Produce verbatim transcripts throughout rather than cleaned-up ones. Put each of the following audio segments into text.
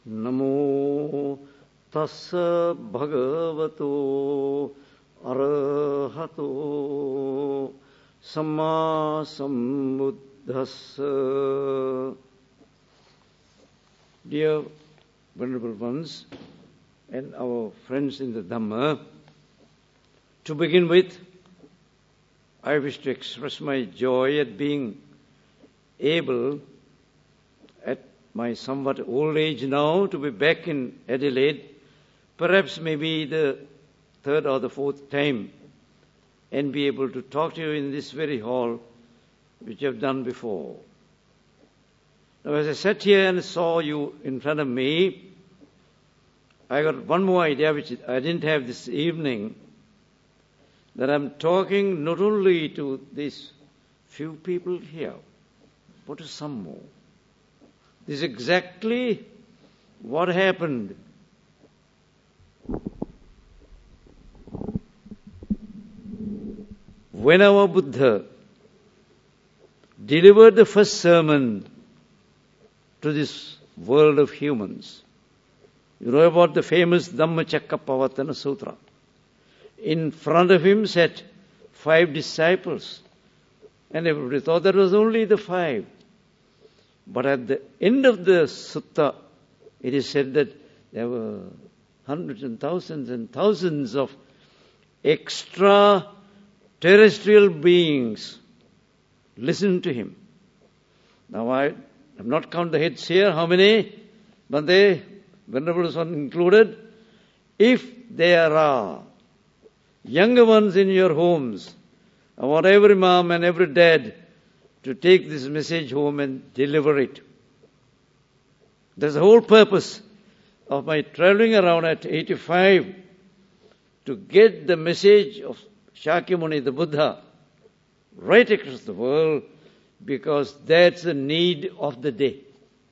Namo tassa bhagavato arahato samma sambuddhassa. Dear venerable ones and our friends in the Dhamma, to begin with, I wish to express my joy at being able, at my somewhat old age now, to be back in Adelaide, perhaps maybe the third or the fourth time, and be able to talk to you in this very hall, which I've done before. Now, as I sat here and saw you in front of me, I got one more idea which I didn't have this evening, that I'm talking not only to these few people here, but to some more. This is exactly what happened. When our Buddha delivered the first sermon to this world of humans, you know about the famous Dhammacakkappavattana Sutra. In front of him sat five disciples, and everybody thought that was only the five. But at the end of the sutta, it is said that there were hundreds and thousands and thousands of extraterrestrial beings listened to him. Now I have not counted the heads here, how many? Bhante, Venerable Son included. If there are younger ones in your homes, I want every mom and every dad to take this message home and deliver it. That's the whole purpose of my traveling around at eighty-five, to get the message of Shakyamuni, the Buddha, right across the world, because that's the need of the day.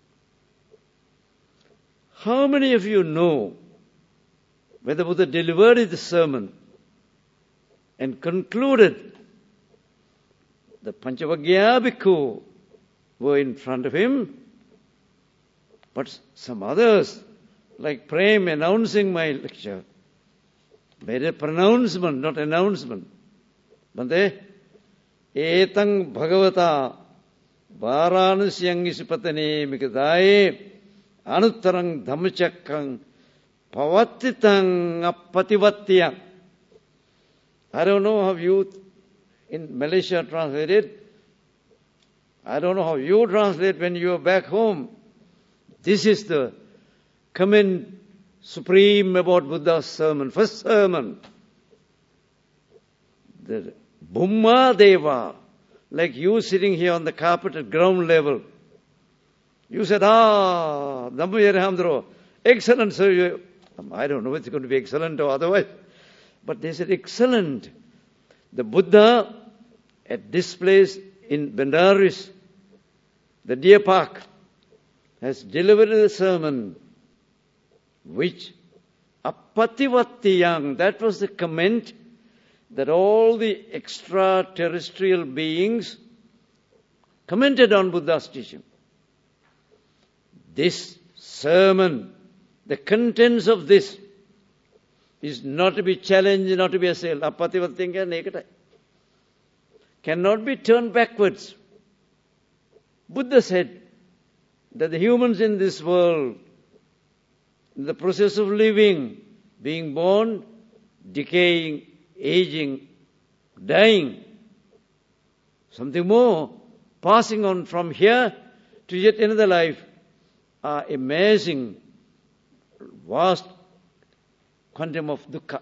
How many of you know when the Buddha delivered his sermon and concluded, the Panchavagya Bhikkhu were in front of him, but some others, like Prem announcing my lecture, made a pronouncement, not announcement. Bhante, etang bhagavata varanasyang isipatane mikadaye anuttarang dhammacakkang pavattitang appativattiyang. I don't know how you in Malaysia translated. I don't know how you translate when you are back home. This is the comment supreme about Buddha's sermon, first sermon. The Bhumma Deva, like you sitting here on the carpet at ground level. You said, ah, Dhammayarahamdro, excellent, sir. You, I don't know if it's going to be excellent or otherwise. But they said, excellent. The Buddha at this place in Bendaris, the Deer Park, has delivered a sermon which appativattiyang, that was the comment that all the extraterrestrial beings commented on Buddha's teaching. This sermon, the contents of this, is not to be challenged, not to be assailed. Appativattiyanga cannot be turned backwards. Buddha said that the humans in this world, in the process of living, being born, decaying, aging, dying, something more, passing on from here to yet another life, are amazing, vast quantum of dukkha.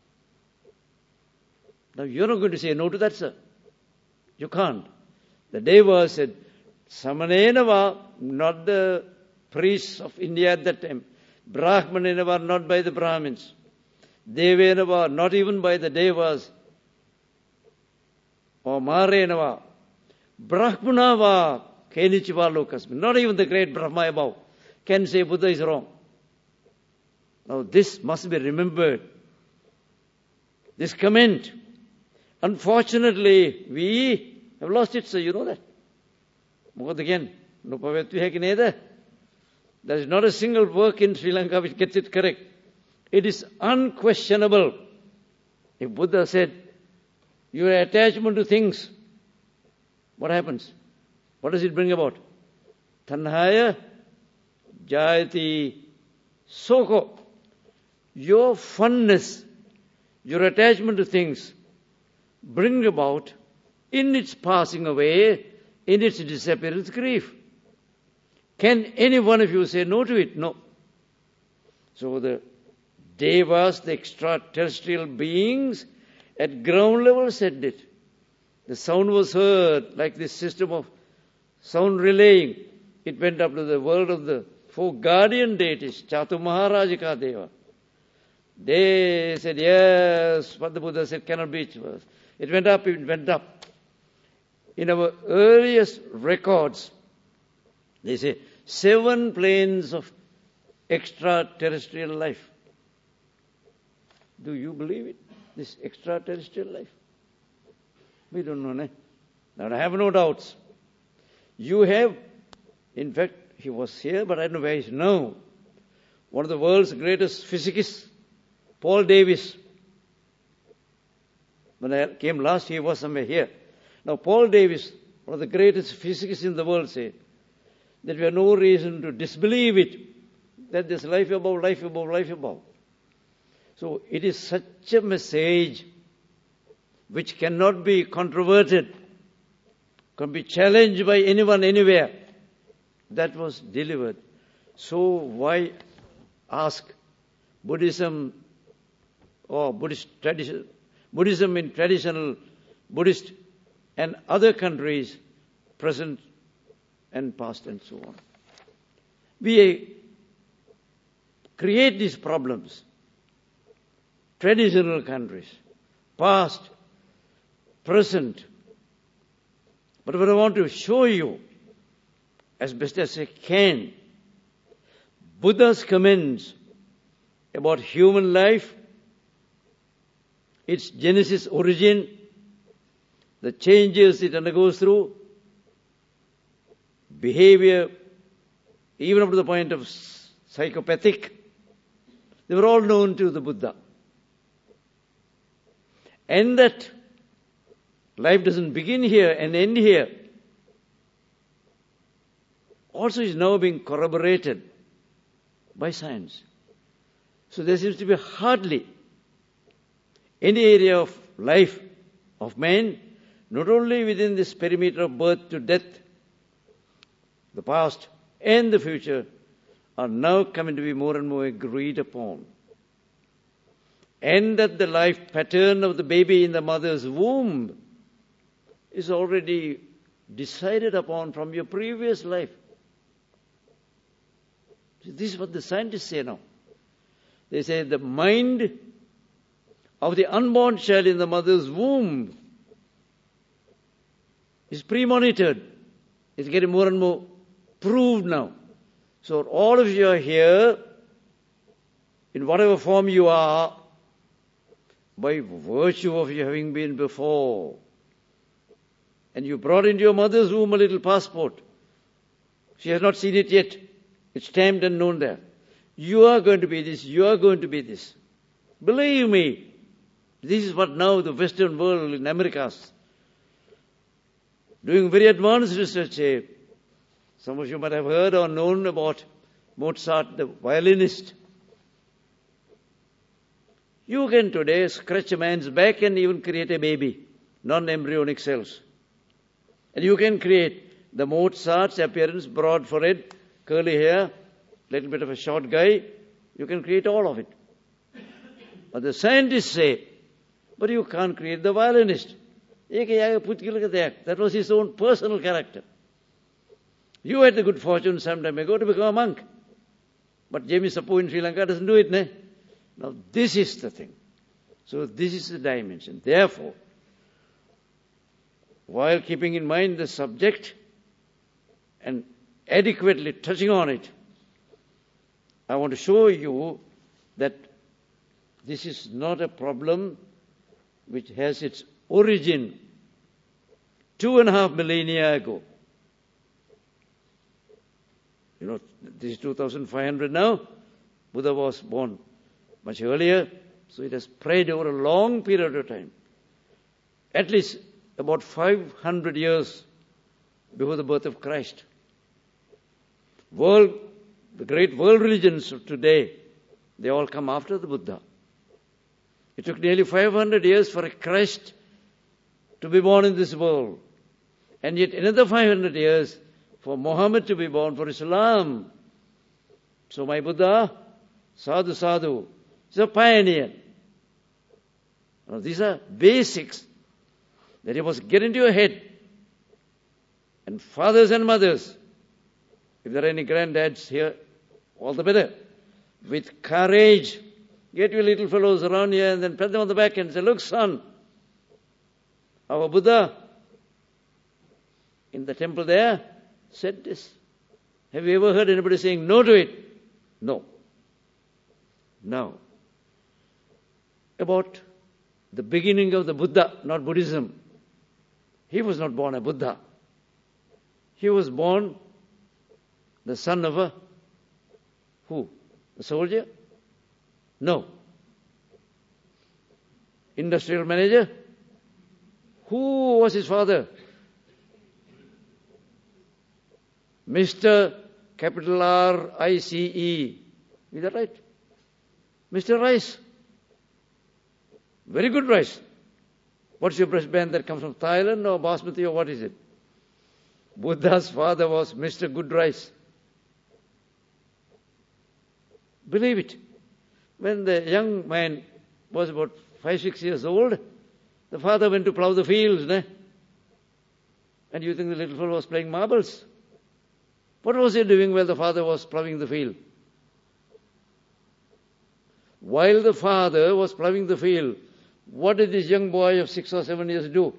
Now you're not going to say no to that, sir. You can't. The Deva said, Samanenava, not the priests of India at that time. Brahmanenava, not by the Brahmins. Devenava, not even by the Devas. Or Marenava. Brahmanava, Kenichiva Lokasmi. Not even the great Brahma above can say Buddha is wrong. Now this must be remembered. This comment. Unfortunately, we have lost it, so you know that. Mogadagyan, Nupavatu Hakineda. There is not a single work in Sri Lanka which gets it correct. It is unquestionable. If Buddha said, your attachment to things, what happens? What does it bring about? Tanhaya jayati soko. Your fondness, your attachment to things bring about, in its passing away, in its disappearance, grief. Can any one of you say no to it? No. So the devas, the extraterrestrial beings, at ground level said it. The sound was heard, like this system of sound relaying. It went up to the world of the four guardian deities, Chatu Maharajika Deva. They said, yes, what the Buddha said cannot be. It went up, it went up. In our earliest records, they say, seven planes of extraterrestrial life. Do you believe it? This extraterrestrial life? We don't know, ne? Now I have no doubts. You have, in fact, he was here, but I don't know where he is now. One of the world's greatest physicists, Paul Davies. When I came last, he was somewhere here. Now, Paul Davies, one of the greatest physicists in the world, said that we have no reason to disbelieve it, that there's life above, life above, life above. So it is such a message which cannot be controverted, can be challenged by anyone, anywhere. That was delivered. So why ask Buddhism or Buddhist tradition, Buddhism in traditional Buddhist and other countries, present and past and so on. We create these problems. Traditional countries, past, present. But what I want to show you, as best as I can, Buddha's comments about human life, its genesis, origin, the changes it undergoes through, behavior, even up to the point of psychopathic, they were all known to the Buddha. And that life doesn't begin here and end here also is now being corroborated by science. So there seems to be hardly any area of life of man, not only within this perimeter of birth to death, the past and the future are now coming to be more and more agreed upon. And that the life pattern of the baby in the mother's womb is already decided upon from your previous life. This is what the scientists say now. They say the mind of the unborn child in the mother's womb is pre-monitored. It's getting more and more proved now. So all of you are here, in whatever form you are, by virtue of you having been before. And you brought into your mother's womb a little passport. She has not seen it yet. It's stamped and known there. You are going to be this, you are going to be this. Believe me, this is what now the Western world in Americas doing very advanced research here. Some of you might have heard or known about Mozart, the violinist. You can today scratch a man's back and even create a baby, non-embryonic cells. And you can create the Mozart's appearance, broad forehead, curly hair, little bit of a short guy. You can create all of it. But the scientists say, but you can't create the violinist. That was his own personal character. You had the good fortune some time ago to become a monk. But James Sapu in Sri Lanka doesn't do it, ne? Now this is the thing. So this is the dimension. Therefore, while keeping in mind the subject and adequately touching on it, I want to show you that this is not a problem which has its origin two and a half millennia ago. You know, This is two thousand five hundred now. Buddha was born much earlier. So it has spread over a long period of time. At least about five hundred years before the birth of Christ. World, the great world religions of today, they all come after the Buddha. It took nearly five hundred years for a Christ to be born in this world. And yet another five hundred years for Muhammad to be born, for Islam. So my Buddha, sadhu sadhu, is a pioneer. Now, these are basics that you must get into your head. And fathers and mothers, if there are any granddads here, all the better. With courage, get your little fellows around here and then pat them on the back and say, look son, our Buddha in the temple there said this. Have you ever heard anybody saying no to it? No. Now, about the beginning of the Buddha, not Buddhism. He was not born a Buddha. He was born the son of a who? A soldier? No. Industrial manager? Who was his father? Mister Capital R I C E. Is that right? Mister Rice. Very good rice. What's your breast band that comes from Thailand or Basmati or what is it? Buddha's father was Mister Good Rice. Believe it. When the young man was about five, six years old, the father went to plough the fields. Ne? And you think the little fellow was playing marbles? What was he doing while the father was ploughing the field? While the father was ploughing the field, what did this young boy of six or seven years do?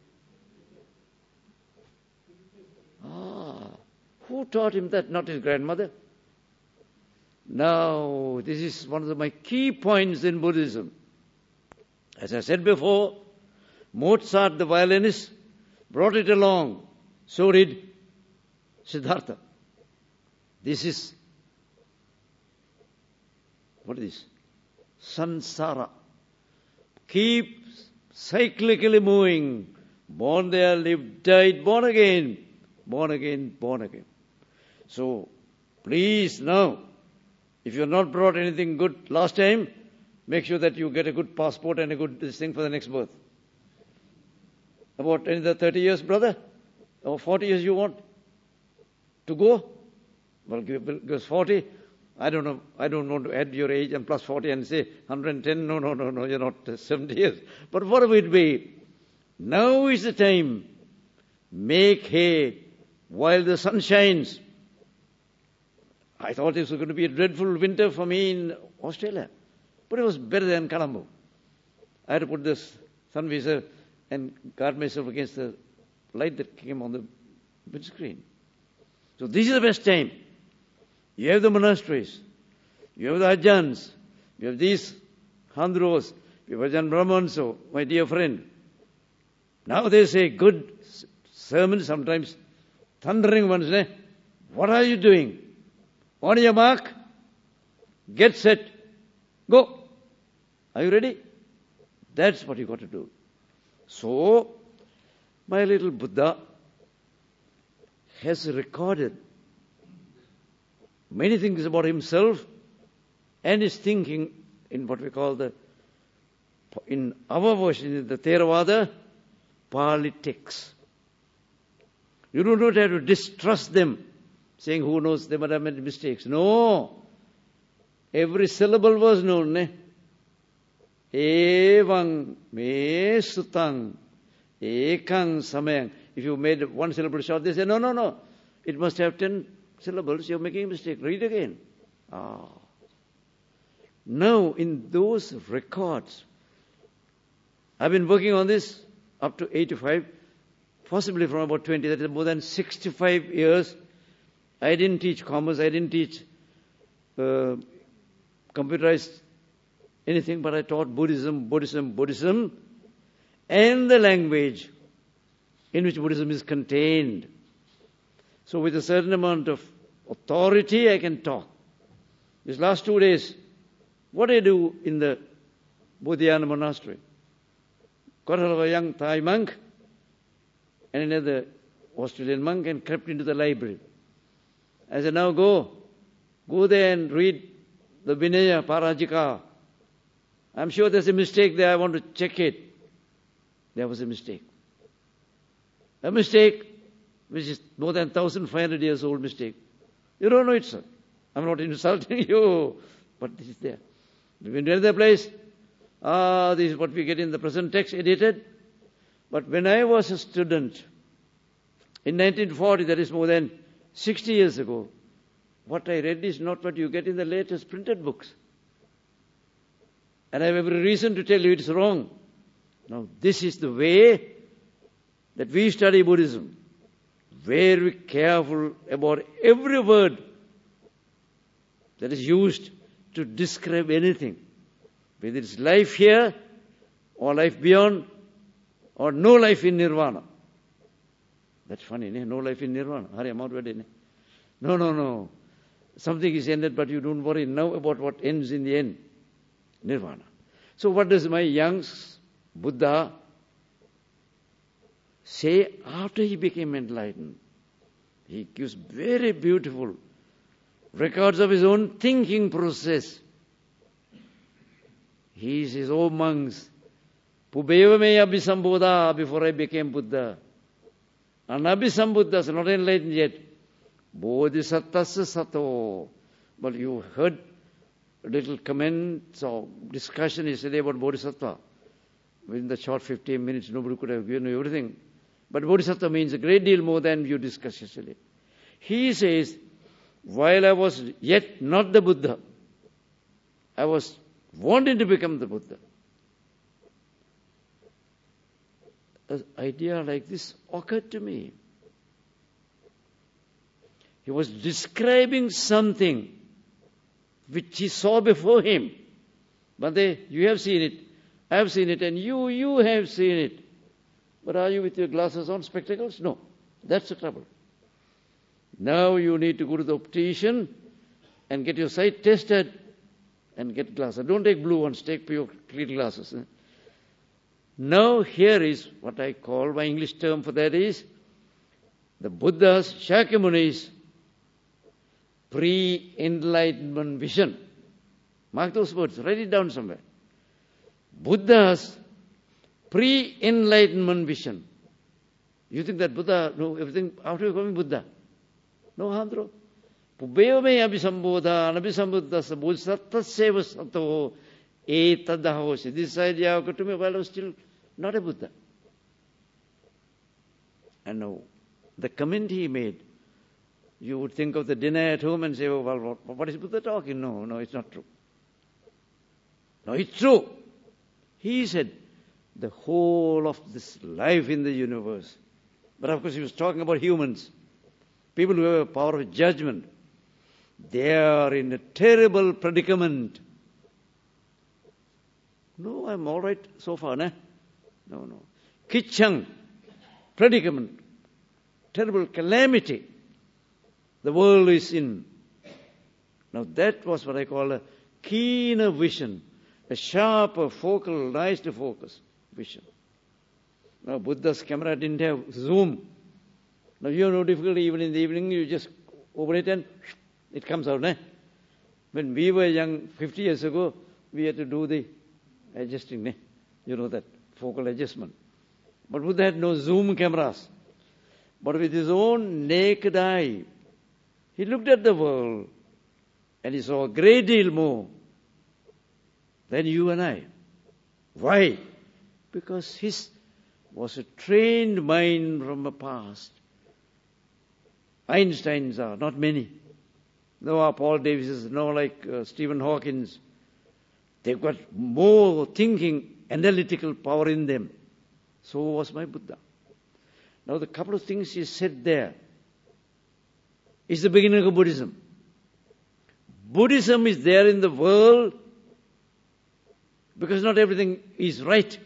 Ah, who taught him that? Not his grandmother. Now, this is one of the, my key points in Buddhism. As I said before, Mozart, the violinist, brought it along. So did Siddhartha. This is, what is this? Sansara. Keep cyclically moving. Born there, lived, died, born again. Born again, born again. So, please now, if you have not brought anything good last time, make sure that you get a good passport and a good this thing for the next birth. About another thirty years, brother? Or forty years you want to go? Well, give us forty. I don't know. I don't want to add your age and plus forty and say one hundred ten. No, no, no, no. You're not uh, seventy years. But whatever it be, now is the time. Make hay while the sun shines. I thought this was going to be a dreadful winter for me in Australia. But it was better than Colombo. I had to put this sun visor and guard myself against the light that came on the windscreen. So this is the best time. You have the monasteries. You have the ajahns. You have these handros. You have Ajahn Brahmanso, my dear friend. Now they say good sermons, sometimes thundering ones. Eh? What are you doing? On your mark, get set, go. Are you ready? That's what you got to do. So, my little Buddha has recorded many things about himself and his thinking in what we call the, in our version, the Theravada, Pali texts. You do not have to distrust them, saying, who knows, they might have made mistakes. No. Every syllable was known. Ne? Evang me sutang ekang samayang. If you made one syllable short, they say, no, no, no. It must have ten syllables. You're making a mistake. Read again. Ah. Now, in those records, I've been working on this up to eighty-five, possibly from about twenty, that is more than sixty-five years. I didn't teach commerce, I didn't teach uh, computerized anything, but I taught Buddhism, Buddhism, Buddhism, and the language in which Buddhism is contained. So with a certain amount of authority, I can talk. These last two days, what I do in the Bodhiana monastery? Got hold of a young Thai monk and another Australian monk and crept into the library. I said, now go. Go there and read the Vinaya Parajika. I'm sure there's a mistake there. I want to check it. There was a mistake. A mistake which is more than one thousand five hundred years old mistake. You don't know it, sir. I'm not insulting you, but this is there. When you enter the place, ah, this is what we get in the present text edited. But when I was a student, in nineteen forty, that is more than sixty years ago, what I read is not what you get in the latest printed books. And I have every reason to tell you it's wrong. Now, this is the way that we study Buddhism. Very careful about every word that is used to describe anything. Whether it's life here, or life beyond, or no life in nirvana. That's funny, ne? No life in nirvana. Hari amount ne? No, no, no. Something is ended, but you don't worry now about what ends in the end. Nirvana. So what does my young Buddha say after he became enlightened? He gives very beautiful records of his own thinking process. He says, oh monks, Pubeva me abhisambodha before I became Buddha. And abhisambodha is not enlightened yet. Bodhisattvasya sato. But you heard a little comments or discussion yesterday about Bodhisattva. Within the short fifteen minutes, nobody could have given you everything. But Bodhisattva means a great deal more than you discussed yesterday. He says, while I was yet not the Buddha, I was wanting to become the Buddha. An idea like this occurred to me. He was describing something which he saw before him. But they, you have seen it, I have seen it, and you, you have seen it. But are you with your glasses on, spectacles? No. That's the trouble. Now you need to go to the optician and get your sight tested and get glasses. Don't take blue ones, take pure clear glasses. Now here is what I call, my English term for that is, the Buddha's, Shakyamuni's pre-enlightenment vision. Mark those words, write it down somewhere. Buddha's pre-enlightenment vision. You think that Buddha knew everything after becoming Buddha? No, Andro. Pubbeva me abhisambodha, anabhisambuddhasa bodhisattvasya sato etadahosi. This idea occurred to me while I was still not a Buddha. And now, the comment he made, you would think of the dinner at home and say, oh, well, what, what is Buddha talking? No, no, it's not true. No, it's true. He said, the whole of this life in the universe. But of course he was talking about humans. People who have a power of judgment. They are in a terrible predicament. No, I'm all right so far, ne? No, no. Kichang, predicament, terrible calamity. The world is in. Now that was what I call a keener vision, a sharper, focal, nice to focus vision. Now Buddha's camera didn't have zoom. Now you have no difficulty even in the evening, you just open it and it comes out. Ne? When we were young, fifty years ago, we had to do the adjusting. Ne? You know that, focal adjustment. But Buddha had no zoom cameras. But with his own naked eye, he looked at the world and he saw a great deal more than you and I. Why? Because his was a trained mind from the past. Einsteins are, not many. No are Paul Davises, no like uh, Stephen Hawkins. They've got more thinking, analytical power in them. So was my Buddha. Now the couple of things he said there is the beginning of Buddhism. Buddhism is there in the world because not everything is right.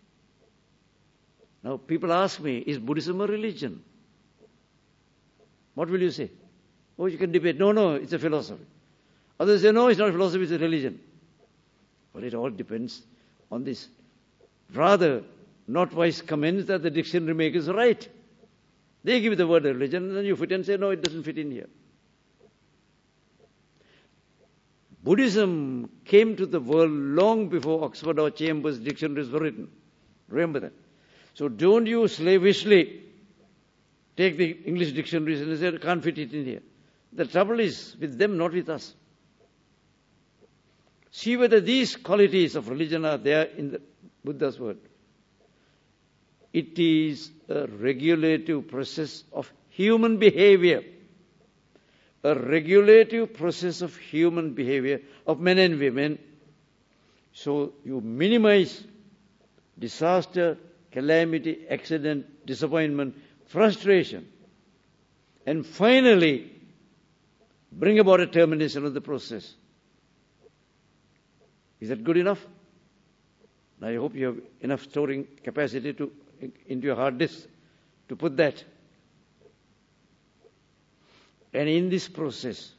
Now people ask me, is Buddhism a religion? What will you say? Oh, you can debate. No, no, it's a philosophy. Others say, no, it's not a philosophy, it's a religion. But it all depends on this rather not wise comments that the dictionary makers write. They give the word religion, and then you fit and say, no, it doesn't fit in here. Buddhism came to the world long before Oxford or Chambers dictionaries were written. Remember that. So don't you slavishly take the English dictionaries and say, can't fit it in here. The trouble is with them, not with us. See whether these qualities of religion are there in the Buddha's word. It is a regulative process of human behavior. A regulative process of human behavior of men and women. So you minimize disaster, calamity, accident, disappointment, frustration. And finally, bring about a termination of the process. Is that good enough? I hope you have enough storing capacity to into your hard disk to put that. And in this process,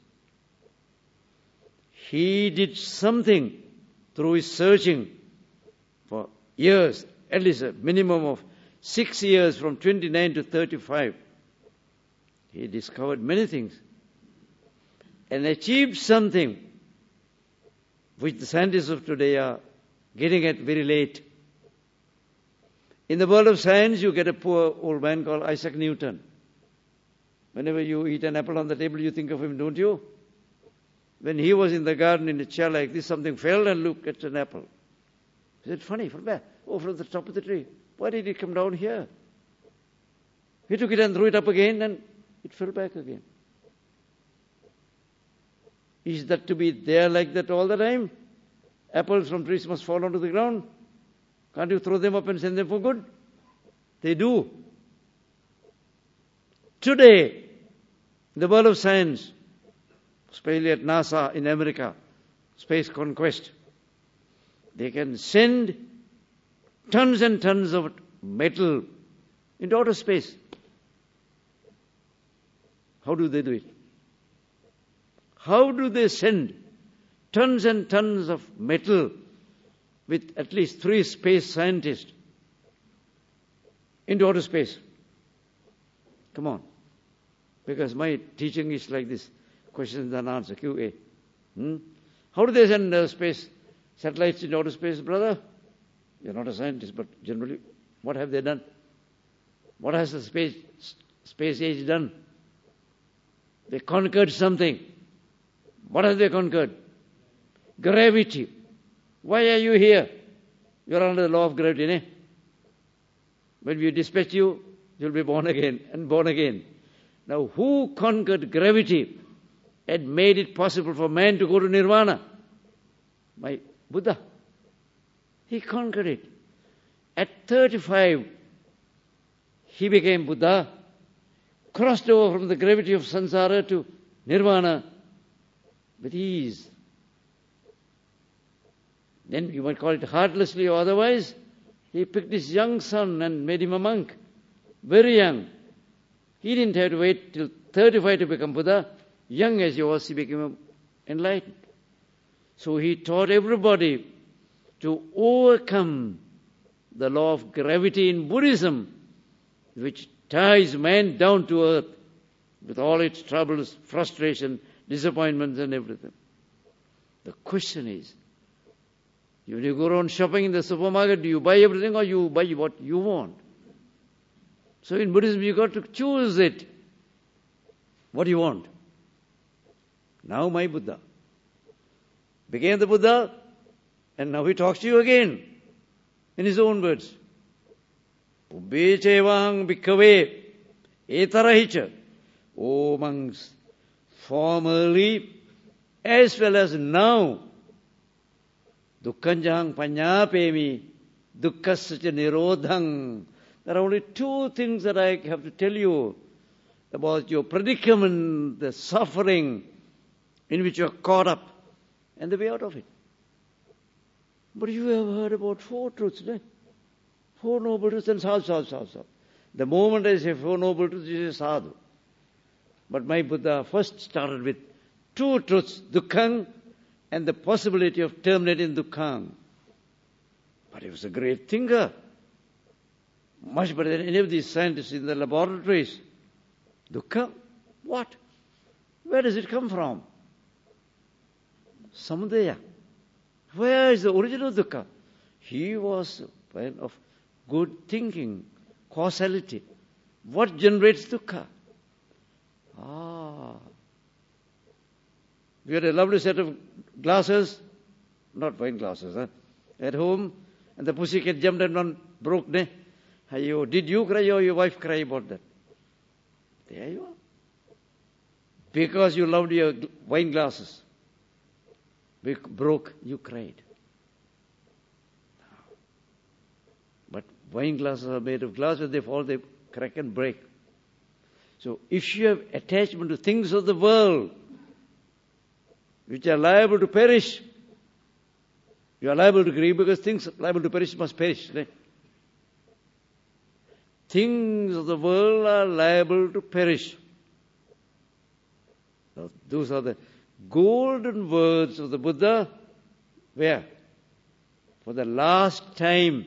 he did something through his searching for years, at least a minimum of six years from twenty-nine to thirty-five. He discovered many things and achieved something which the scientists of today are getting at very late. In the world of science, you get a poor old man called Isaac Newton. Whenever you eat an apple on the table, you think of him, don't you? When he was in the garden in a chair like this, something fell and looked at an apple. He said, funny, from where? Oh, from the top of the tree. Why did it come down here? He took it and threw it up again and it fell back again. Is that to be there like that all the time? Apples from trees must fall onto the ground. Can't you throw them up and send them for good? They do. Today, in the world of science, especially at NASA in America, space conquest, they can send tons and tons of metal into outer space. How do they do it? How do they send tons and tons of metal with at least three space scientists into outer space? Come on. Because my teaching is like this, questions and answer, Q A. Hmm? How do they send uh, space satellites into outer space, brother? You're not a scientist, but generally, what have they done? What has the space space age done? They conquered something. What have they conquered? Gravity. Why are you here? You're under the law of gravity, eh? When we dispatch you, you'll be born again and born again. Now, who conquered gravity and made it possible for man to go to nirvana? My Buddha. He conquered it. At thirty-five, he became Buddha, crossed over from the gravity of samsara to nirvana with ease. Then you might call it heartlessly or otherwise. He picked his young son and made him a monk, very young. He didn't have to wait till thirty-five to become Buddha. Young as he was, he became enlightened. So he taught everybody to overcome the law of gravity in Buddhism, which ties man down to earth with all its troubles, frustration, disappointments and everything. The question is, when you go around shopping in the supermarket, do you buy everything or you buy what you want? So in Buddhism, you got to choose it. What do you want? Now my Buddha became the Buddha, and now he talks to you again in his own words. Ubbe chevang bhikkhave etarahicha. O monks, formerly as well as now, dukkhanjahang panyapemi, dukkhasacha nirodhang. There are only two things that I have to tell you about your predicament, the suffering in which you are caught up, and the way out of it. But you have heard about four truths, right? Four noble truths and sadhu, sadhu, sadhu, sadhu. The moment I say four noble truths, you say sadhu. But my Buddha first started with two truths, dukkha and the possibility of terminating dukkha. But he was a great thinker, much better than any of these scientists in the laboratories. Dukkha? What? Where does it come from? Samudaya. Where is the original dukkha? He was a man of good thinking, causality. What generates dukkha? Ah. We had a lovely set of glasses, not wine glasses, huh? At home, and the pussycat jumped and one broke. Ne? Ayo, did you cry or your wife cry about that? There you are. Because you loved your wine glasses. Broke, you cried. But wine glasses are made of glass, when they fall, they crack and break. So if you have attachment to things of the world, which are liable to perish, you are liable to grieve because things liable to perish must perish. Right? Things of the world are liable to perish. So those are the golden words of the Buddha. Where? For the last time,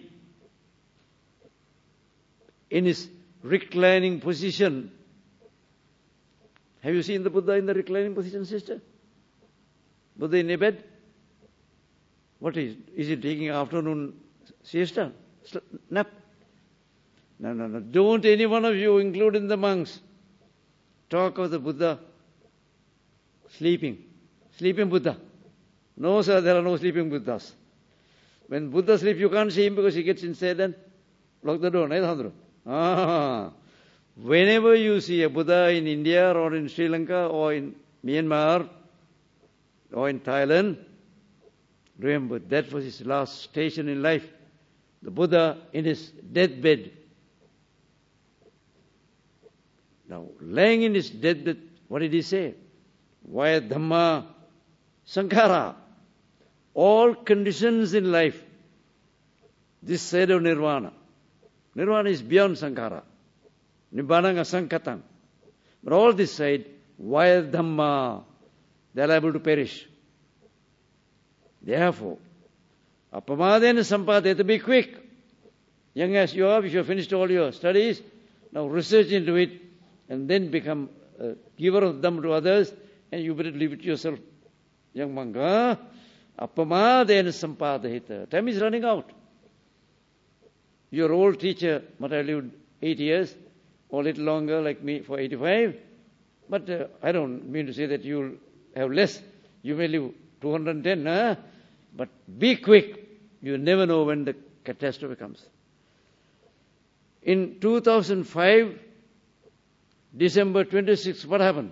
in his reclining position. Have you seen the Buddha in the reclining position, sister? Buddha in a bed? What is? Is he taking afternoon siesta? Nap? No, no, no. Don't any one of you, including the monks, talk of the Buddha sleeping. Sleeping Buddha. No, sir, there are no sleeping Buddhas. When Buddha sleeps, you can't see him because he gets inside and lock the door. Ah. Whenever you see a Buddha in India or in Sri Lanka or in Myanmar or in Thailand, remember that was his last station in life. The Buddha in his deathbed. Now, lying in his deathbed, what did he say? Vaya Dhamma Sankhara. All conditions in life, this side of Nirvana. Nirvana is beyond Sankhara. Nibbana Sankatang. But all this side, vaya Dhamma, they are liable to perish. Therefore, apamadena sampadeta, be quick. Young as you are, if you have finished all your studies, now research into it and then become a giver of Dhamma to others, and you better leave it to yourself. Young monk, huh? Apamadena sampadeta. Time is running out. Your old teacher might have lived eight years, or a little longer, like me, for eighty-five. But uh, I don't mean to say that you'll have less. You may live two hundred ten, huh? But be quick. You never know when the catastrophe comes. In two thousand five, December twenty-sixth, what happened?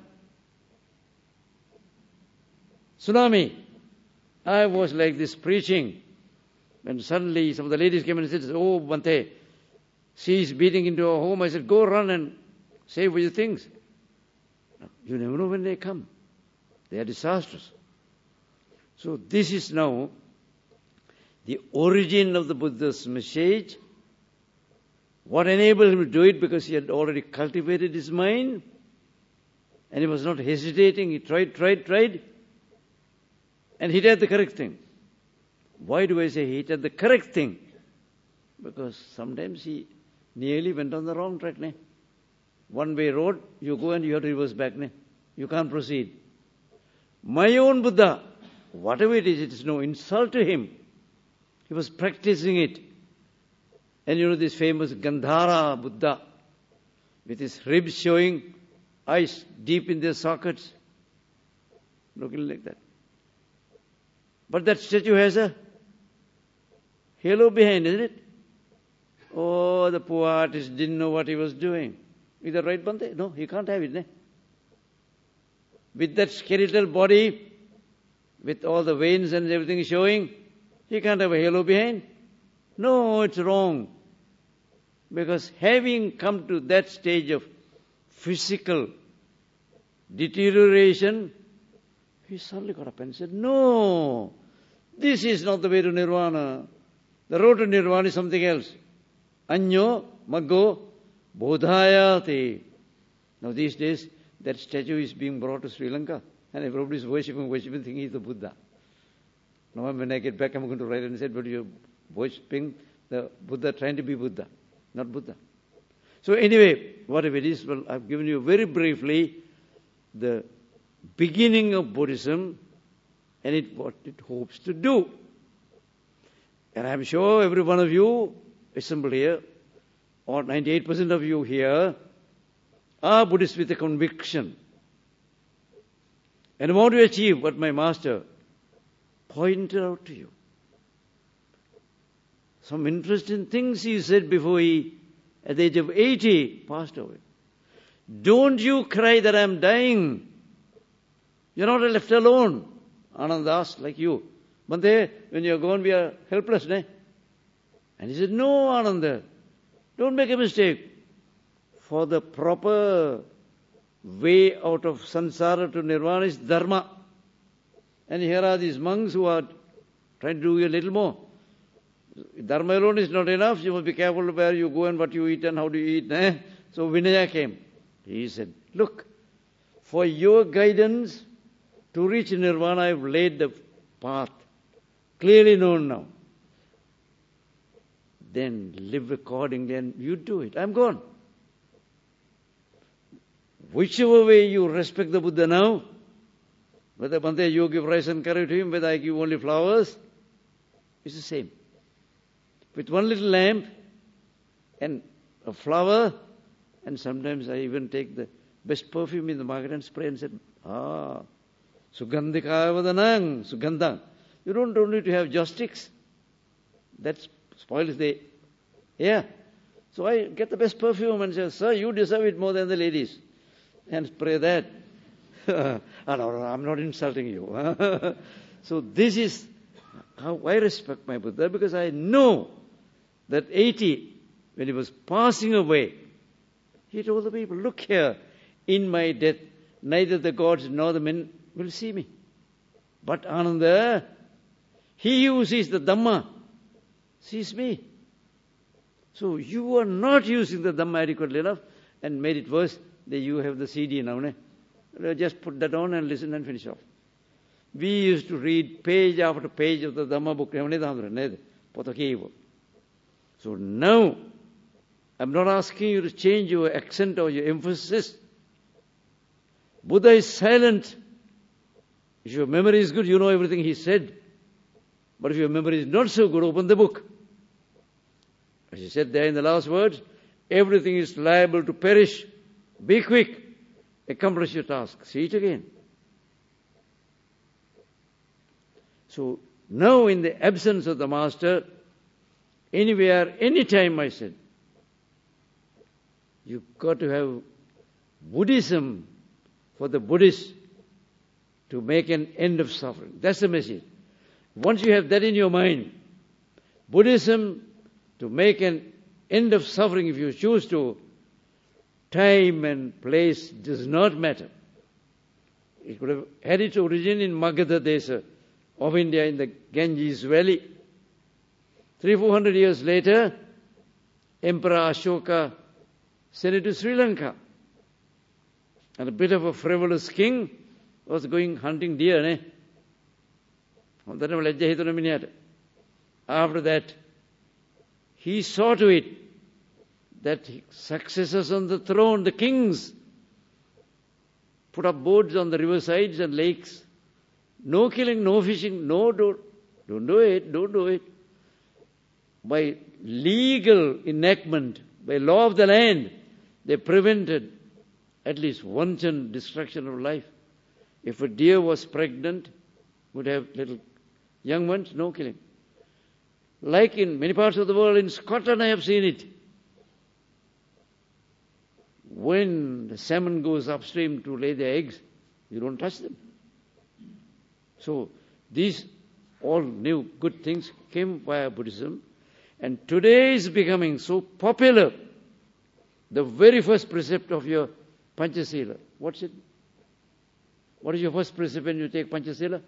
Tsunami. I was like this preaching, and suddenly some of the ladies came and said, "Oh, Bhante, she is beating into our home." I said, "Go run and save your things." You never know when they come. They are disastrous. So this is now the origin of the Buddha's message. What enabled him to do it? Because he had already cultivated his mind and he was not hesitating. He tried, tried, tried, and he did the correct thing. Why do I say he did the correct thing? Because sometimes he nearly went on the wrong track. Ne? One-way road, you go and you have to reverse back. Ne? You can't proceed. My own Buddha, whatever it is, it is no insult to him. He was practicing it. And you know this famous Gandhara Buddha, with his ribs showing, eyes deep in their sockets, looking like that. But that statue has a halo behind, isn't it? Oh, the poor artist didn't know what he was doing. Is that right, Bhante? No, he can't have it. Ne? With that skeletal body, with all the veins and everything showing, he can't have a halo behind. No, it's wrong. Because having come to that stage of physical deterioration, he suddenly got up and said, "No, this is not the way to Nirvana. The road to Nirvana is something else. Anyo maggo bodhayate." Now these days, that statue is being brought to Sri Lanka, and everybody is worshipping, worshipping, thinking he's the Buddha. Now when I get back, I'm going to write and say, but you're worshipping the Buddha, trying to be Buddha, not Buddha. So anyway, whatever it is, well, I've given you very briefly the beginning of Buddhism and it, what it hopes to do. And I'm sure every one of you assembled here, or ninety-eight percent of you here, are Buddhists with a conviction and want to achieve what my master pointed out to you. Some interesting things he said before he, at the age of eighty, passed away. Don't you cry that I'm dying. You're not left alone. Ananda asked, like you. Bhante, when you're gone, we are helpless, ne? And he said, no, Ananda, don't make a mistake. For the proper way out of samsara to nirvana is dharma. And here are these monks who are trying to do a little more. Dharma alone is not enough. You must be careful where you go and what you eat and how do you eat. Eh? So Vinaya came. He said, look, for your guidance to reach nirvana, I have laid the path, clearly known now. Then live accordingly and you do it. I'm gone. Whichever way you respect the Buddha now, whether Bhante you give rice and curry to him, whether I give only flowers, it's the same. With one little lamp and a flower, and sometimes I even take the best perfume in the market and spray and said, ah, Sugandhika vadanang, Sugandhang. You don't, don't need to have joss sticks. That spoils the air. So I get the best perfume and say, sir, you deserve it more than the ladies. And spray that. oh, no, no, I'm not insulting you. So this is how I respect my Buddha, because I know that eighty, when he was passing away, he told the people, look here, in my death, neither the gods nor the men will see me. But Ananda, he who sees the Dhamma, sees me. So you are not using the Dhamma adequately enough and made it worse that you have the C D now. Ne? Just put that on and listen and finish off. We used to read page after page of the Dhamma book. So now, I'm not asking you to change your accent or your emphasis. Buddha is silent. If your memory is good, you know everything he said. But if your memory is not so good, open the book. As he said there in the last words, everything is liable to perish. Be quick. Accomplish your task. See it again. So now in the absence of the master, anywhere, anytime, I said, you've got to have Buddhism for the Buddhists to make an end of suffering. That's the message. Once you have that in your mind, Buddhism to make an end of suffering, if you choose to, time and place does not matter. It could have had its origin in Magadha Desa of India in the Ganges Valley. Three, four hundred years later, Emperor Ashoka sent it to Sri Lanka. And a bit of a frivolous king was going hunting deer. Ne? After that, he saw to it that successors on the throne, the kings, put up boards on the riversides and lakes. No killing, no fishing, no, don't, don't do it, don't do it. By legal enactment, by law of the land, they prevented at least wanton destruction of life. If a deer was pregnant, would have little young ones, no killing. Like in many parts of the world, in Scotland I have seen it. When the salmon goes upstream to lay their eggs, you don't touch them. So these all new good things came via Buddhism, and today is becoming so popular. The very first precept of your Panchasila, what's it? What is your first precept when you take Panchasila?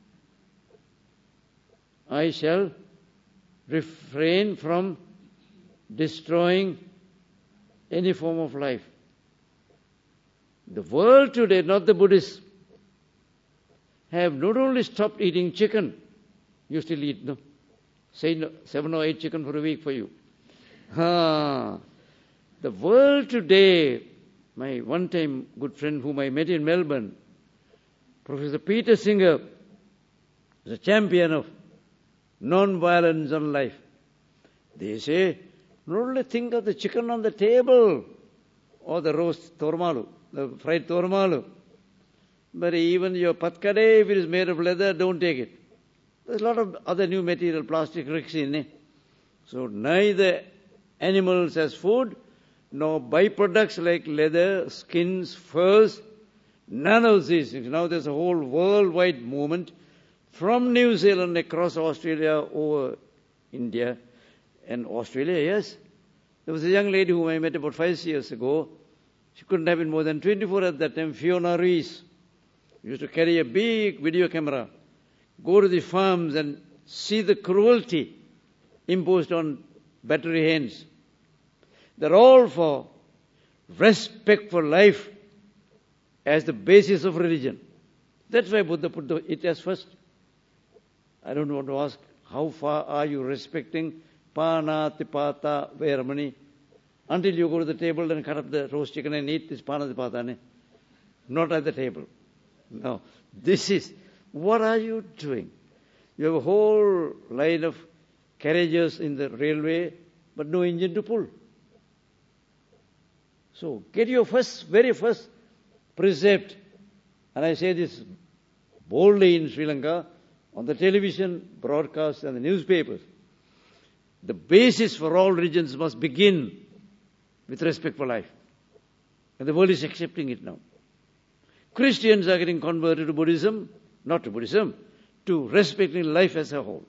I shall refrain from destroying any form of life. The world today, not the Buddhists, have not only stopped eating chicken. You still eat, no? Say no, seven or eight chicken for a week for you. Ah, the world today, my one-time good friend whom I met in Melbourne, Professor Peter Singer, is a champion of non-violence on life. They say, not only think of the chicken on the table or the roast tormalu, the fried tormalu, but even your patkade, if it is made of leather, don't take it. There's a lot of other new material, plastic ricks in it. So neither animals as food, nor byproducts like leather, skins, furs, none of these things. Now there's a whole worldwide movement from New Zealand across Australia over India and Australia, yes. There was a young lady whom I met about five years ago. She couldn't have been more than twenty-four at that time, Fiona Rees. Used to carry a big video camera, go to the farms and see the cruelty imposed on battery hens. They're all for respect for life as the basis of religion. That's why Buddha put the, it as first. I don't want to ask, how far are you respecting Pana, Tipata, Veramani? Until you go to the table and cut up the roast chicken and eat this Pana, Tipata. Not at the table. No. This is, what are you doing? You have a whole line of carriages in the railway, but no engine to pull. So get your first, very first precept, and I say this boldly in Sri Lanka, on the television, broadcast and the newspapers. The basis for all religions must begin with respect for life. And the world is accepting it now. Christians are getting converted to Buddhism, not to Buddhism, to respecting life as a whole.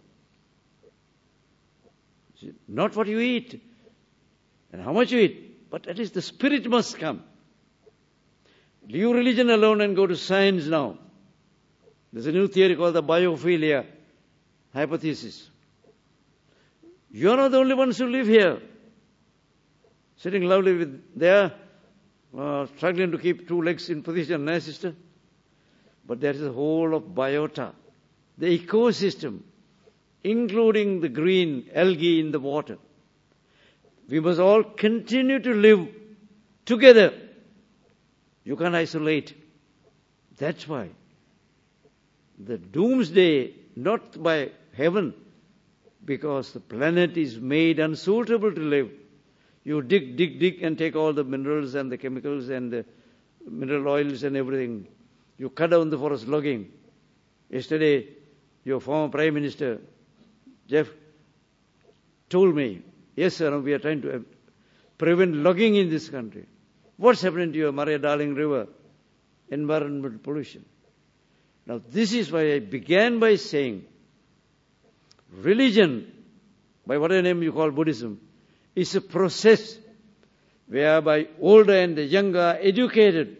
Not what you eat and how much you eat, but at least the spirit must come. Leave religion alone and go to science now. There's a new theory called the biophilia hypothesis. You're not the only ones who live here. Sitting lovely with there, uh, struggling to keep two legs in position, no, sister? But there is the whole of biota, the ecosystem, including the green algae in the water. We must all continue to live together. You can't isolate. That's why the doomsday, not by heaven, because the planet is made unsuitable to live. You dig, dig, dig and take all the minerals and the chemicals and the mineral oils and everything. You cut down the forest logging. Yesterday, your former Prime Minister, Jeff, told me, yes sir, we are trying to prevent logging in this country. What's happening to your Maria-Darling River? Environmental pollution. Now this is why I began by saying, religion, by whatever name you call Buddhism, is a process whereby older and the younger are educated.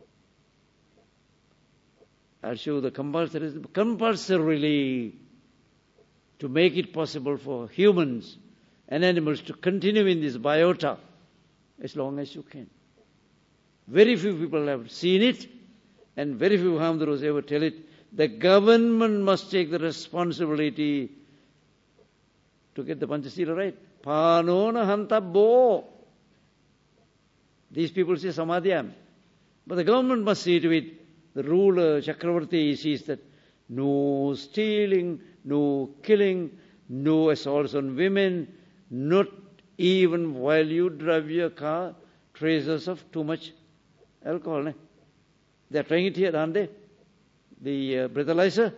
I'll show you the compulsory, compulsorily to make it possible for humans and animals to continue in this biota as long as you can. Very few people have seen it, and very few Hamdaros ever tell it. The government must take the responsibility to get the Panchasila right. Panona hantabbo. These people say samadhyam. But the government must see to it. The ruler, Chakravarti, sees that no stealing, no killing, no assaults on women, not even while you drive your car, traces of too much alcohol. Ne? They are trying it here, aren't they? The uh, breathalyzer.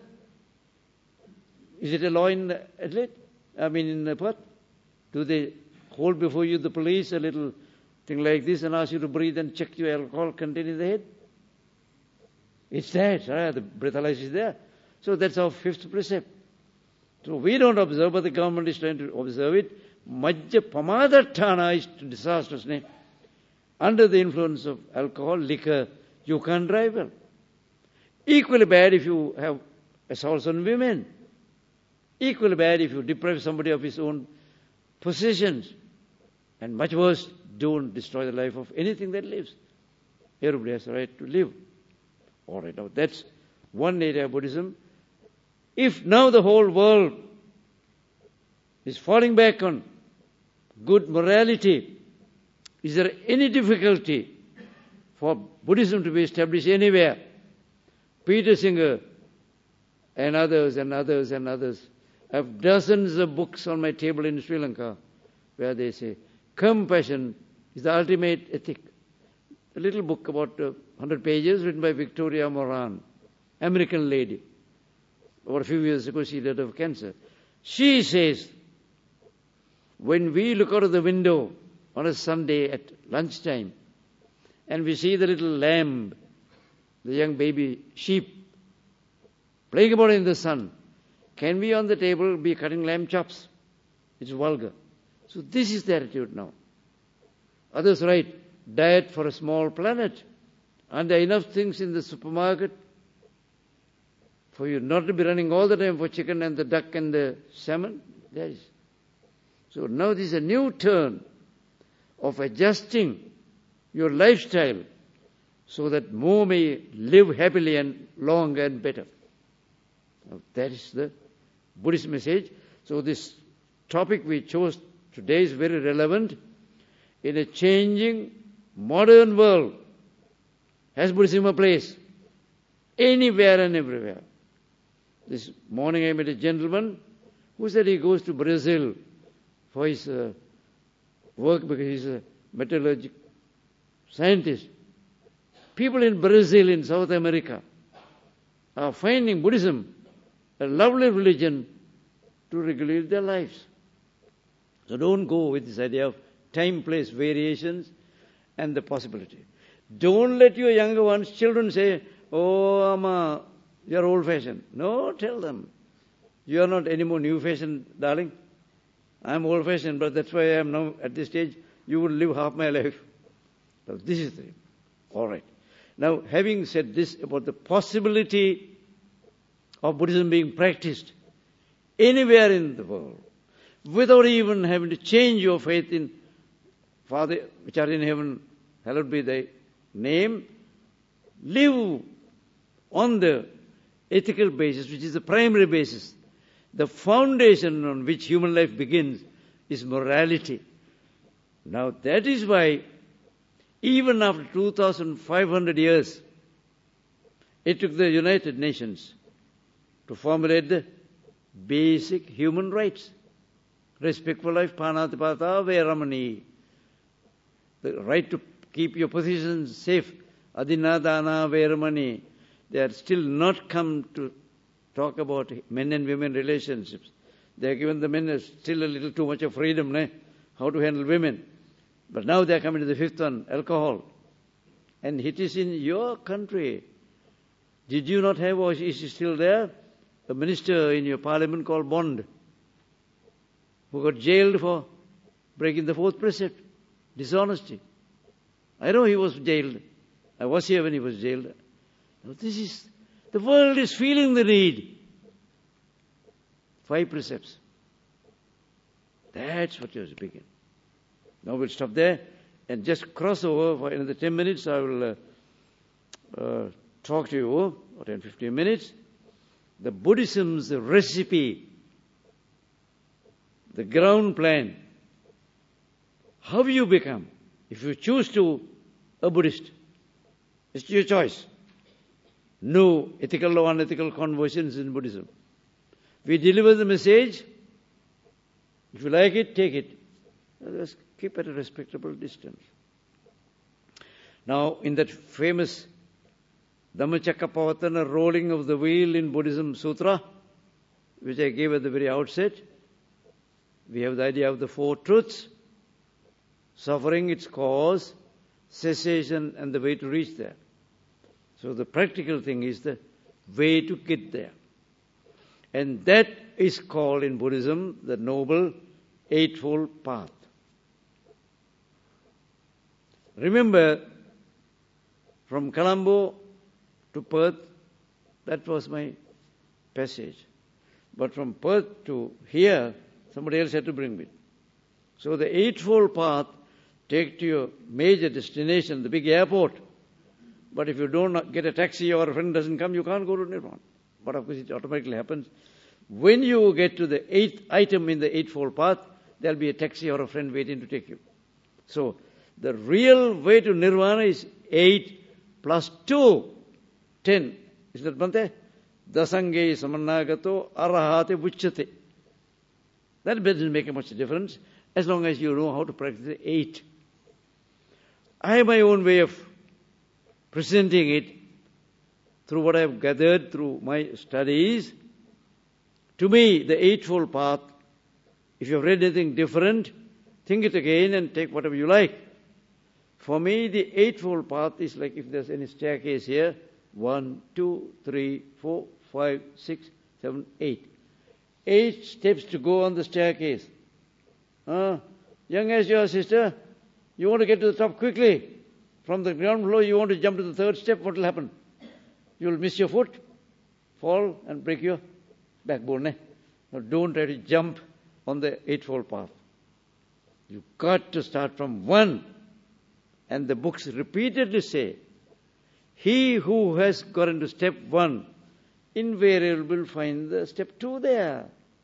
Is it a law in Adelaide? I mean in Perth? Do they hold before you, the police, a little thing like this and ask you to breathe and check your alcohol content in the head? It's that, right? The breathalyzer is there. So that's our fifth precept. So we don't observe, but the government is trying to observe it. Majja pamadatthana is disastrous. Ne? Under the influence of alcohol, liquor, you can't drive well. Equally bad if you have assaults on women. Equally bad if you deprive somebody of his own possessions. And much worse, don't destroy the life of anything that lives. Everybody has the right to live. All right, now that's one area of Buddhism. If now the whole world is falling back on good morality, is there any difficulty for Buddhism to be established anywhere? Peter Singer and others and others and others have dozens of books on my table in Sri Lanka where they say compassion is the ultimate ethic. A little book about uh, one hundred pages written by Victoria Moran, American lady. Over a few years ago she died of cancer. She says, when we look out of the window on a Sunday at lunchtime and we see the little lamb, the young baby sheep, playing about in the sun, can we on the table be cutting lamb chops? It's vulgar. So this is the attitude now. Others write, diet for a small planet. And there are enough things in the supermarket for you not to be running all the time for chicken and the duck and the salmon. There is. So now this is a new turn of adjusting your lifestyle so that more may live happily and long and better. Now that is the Buddhist message. So this topic we chose today is very relevant. In a changing modern world, has Buddhism a place? Anywhere and everywhere. This morning I met a gentleman who said he goes to Brazil for his uh, work because he's a metallurgical scientist. People in Brazil, in South America, are finding Buddhism a lovely religion to regulate their lives. So don't go with this idea of time, place, variations and the possibility. Don't let your younger ones, children say, oh, Amma, you're old-fashioned. No, tell them, you are not any more new-fashioned, darling. I'm old-fashioned, but that's why I am now at this stage. You will live half my life. So this is the thing. All right. Now, having said this about the possibility of Buddhism being practiced anywhere in the world, without even having to change your faith in Father, which art in heaven, hallowed be thy name, live on the ethical basis, which is the primary basis. The foundation on which human life begins is morality. Now that is why, even after two thousand five hundred years, it took the United Nations to formulate the basic human rights. Respect for life, panatipata, veramani. The right to keep your positions safe, adinadana, veramani. They are still not come to talk about men and women relationships. They are given the men still a little too much of freedom, ne? How to handle women. But now they are coming to the fifth one, alcohol. And it is in your country. Did you not have, or is he still there, a minister in your parliament called Bond, who got jailed for breaking the fourth precept, dishonesty. I know he was jailed. I was here when he was jailed. Now this is, the world is feeling the need. Five precepts. That's what you have to begin. Now we'll stop there and just cross over for another ten minutes. I will uh, uh, talk to you, or ten, fifteen minutes. The Buddhism's recipe, the ground plan. How you become, if you choose to, a Buddhist. It's your choice. No ethical or unethical conversions in Buddhism. We deliver the message. If you like it, take it. Otherwise, keep at a respectable distance. Now, in that famous Dhammacakkappavattana rolling of the wheel in Buddhism Sutra, which I gave at the very outset, we have the idea of the four truths: suffering, its cause, cessation, and the way to reach there. So the practical thing is the way to get there. And that is called in Buddhism the Noble Eightfold Path. Remember, from Colombo to Perth, that was my passage. But from Perth to here, somebody else had to bring me. So the Eightfold Path take to your major destination, the big airport, But if you don't get a taxi or a friend doesn't come, you can't go to Nirvana. But of course it automatically happens. When you get to the eighth item in the Eightfold Path, there'll be a taxi or a friend waiting to take you. So the real way to Nirvana is eight plus two, ten. Is that Bante? Dasange samanagato arahate vuchyate. That doesn't make much difference as long as you know how to practice the eight. I have my own way of presenting it through what I have gathered through my studies. To me, the Eightfold Path, if you have read anything different, think it again and take whatever you like. For me, the Eightfold Path is like if there's any staircase here, one, two, three, four, five, six, seven, eight. Eight steps to go on the staircase. Uh, young as your sister, you want to get to the top quickly. From the ground floor, you want to jump to the third step, what will happen? You will miss your foot, fall and break your backbone. Eh? Now don't try to jump on the Eightfold Path. You've got to start from one. And the books repeatedly say, he who has got into step one, invariably will find the step two there.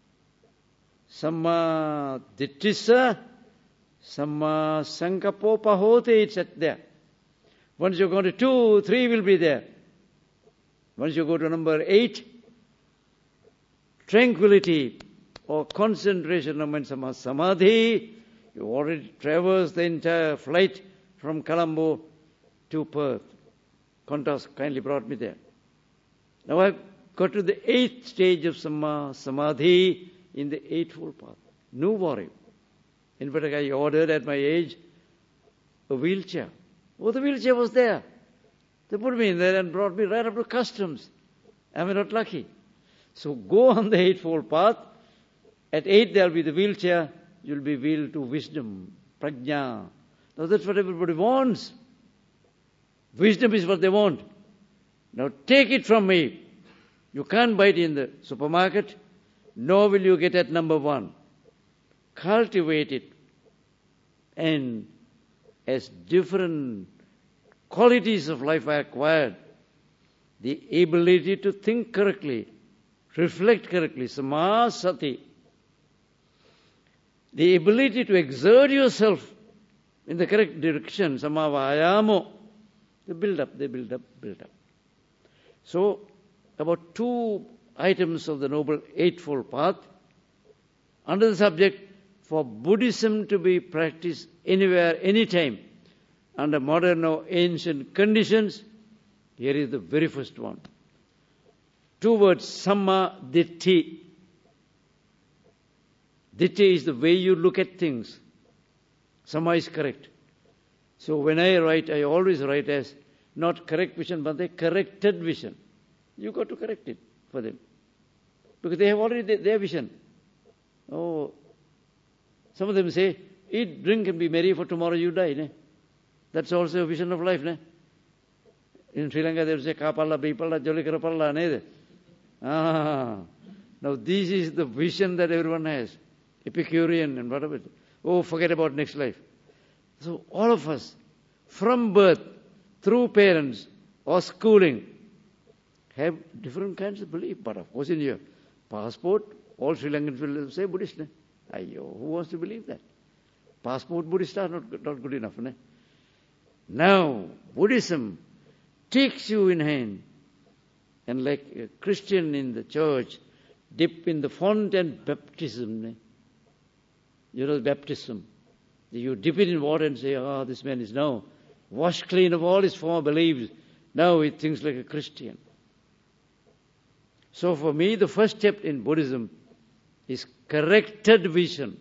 Samma dittisa, samma sankapo pahote, it's at there. Once you go to two, three will be there. Once you go to number eight, tranquility or concentration of mind, samma samadhi, you already traversed the entire flight from Colombo to Perth. Qantas kindly brought me there. Now I've got to the eighth stage of samma samadhi in the Eightfold Path. No worry. In fact, I ordered at my age a wheelchair. Oh, the wheelchair was there. They put me in there and brought me right up to customs. Am I not lucky? So go on the Eightfold Path. At eight there will be the wheelchair. You'll be wheeled to wisdom, prajna. Now that's what everybody wants. Wisdom is what they want. Now take it from me. You can't buy it in the supermarket, nor will you get at number one. Cultivate it. And as different qualities of life I acquired, the ability to think correctly, reflect correctly, samasati, the ability to exert yourself in the correct direction, samavayamo, they build up, they build up, build up. So, about two items of the Noble Eightfold Path, under the subject, for Buddhism to be practiced anywhere, anytime, under modern or ancient conditions, here is the very first one. Two words, samma ditti. Ditti is the way you look at things. Samma is correct. So when I write, I always write as not correct vision, but the corrected vision. You got to correct it for them. Because they have already their vision. Oh, some of them say, eat, drink and be merry for tomorrow you die. Ne? That's also a vision of life. Ne? In Sri Lanka they will say, kapalla, bipalla, jolikarapalla. Ne? Ah, now this is the vision that everyone has. Epicurean and whatever. Oh, forget about next life. So all of us, from birth, through parents or schooling, have different kinds of belief. But of course in your passport, all Sri Lankans will say Buddhist. Ne? Ayyo, who wants to believe that? Passport Buddhist are not, not good enough. Ne? Now, Buddhism takes you in hand. And like a Christian in the church, dip in the font and baptism. Ne? You know, baptism. You dip it in water and say, ah, oh, this man is now washed clean of all his former beliefs. Now he thinks like a Christian. So for me, the first step in Buddhism is corrected vision.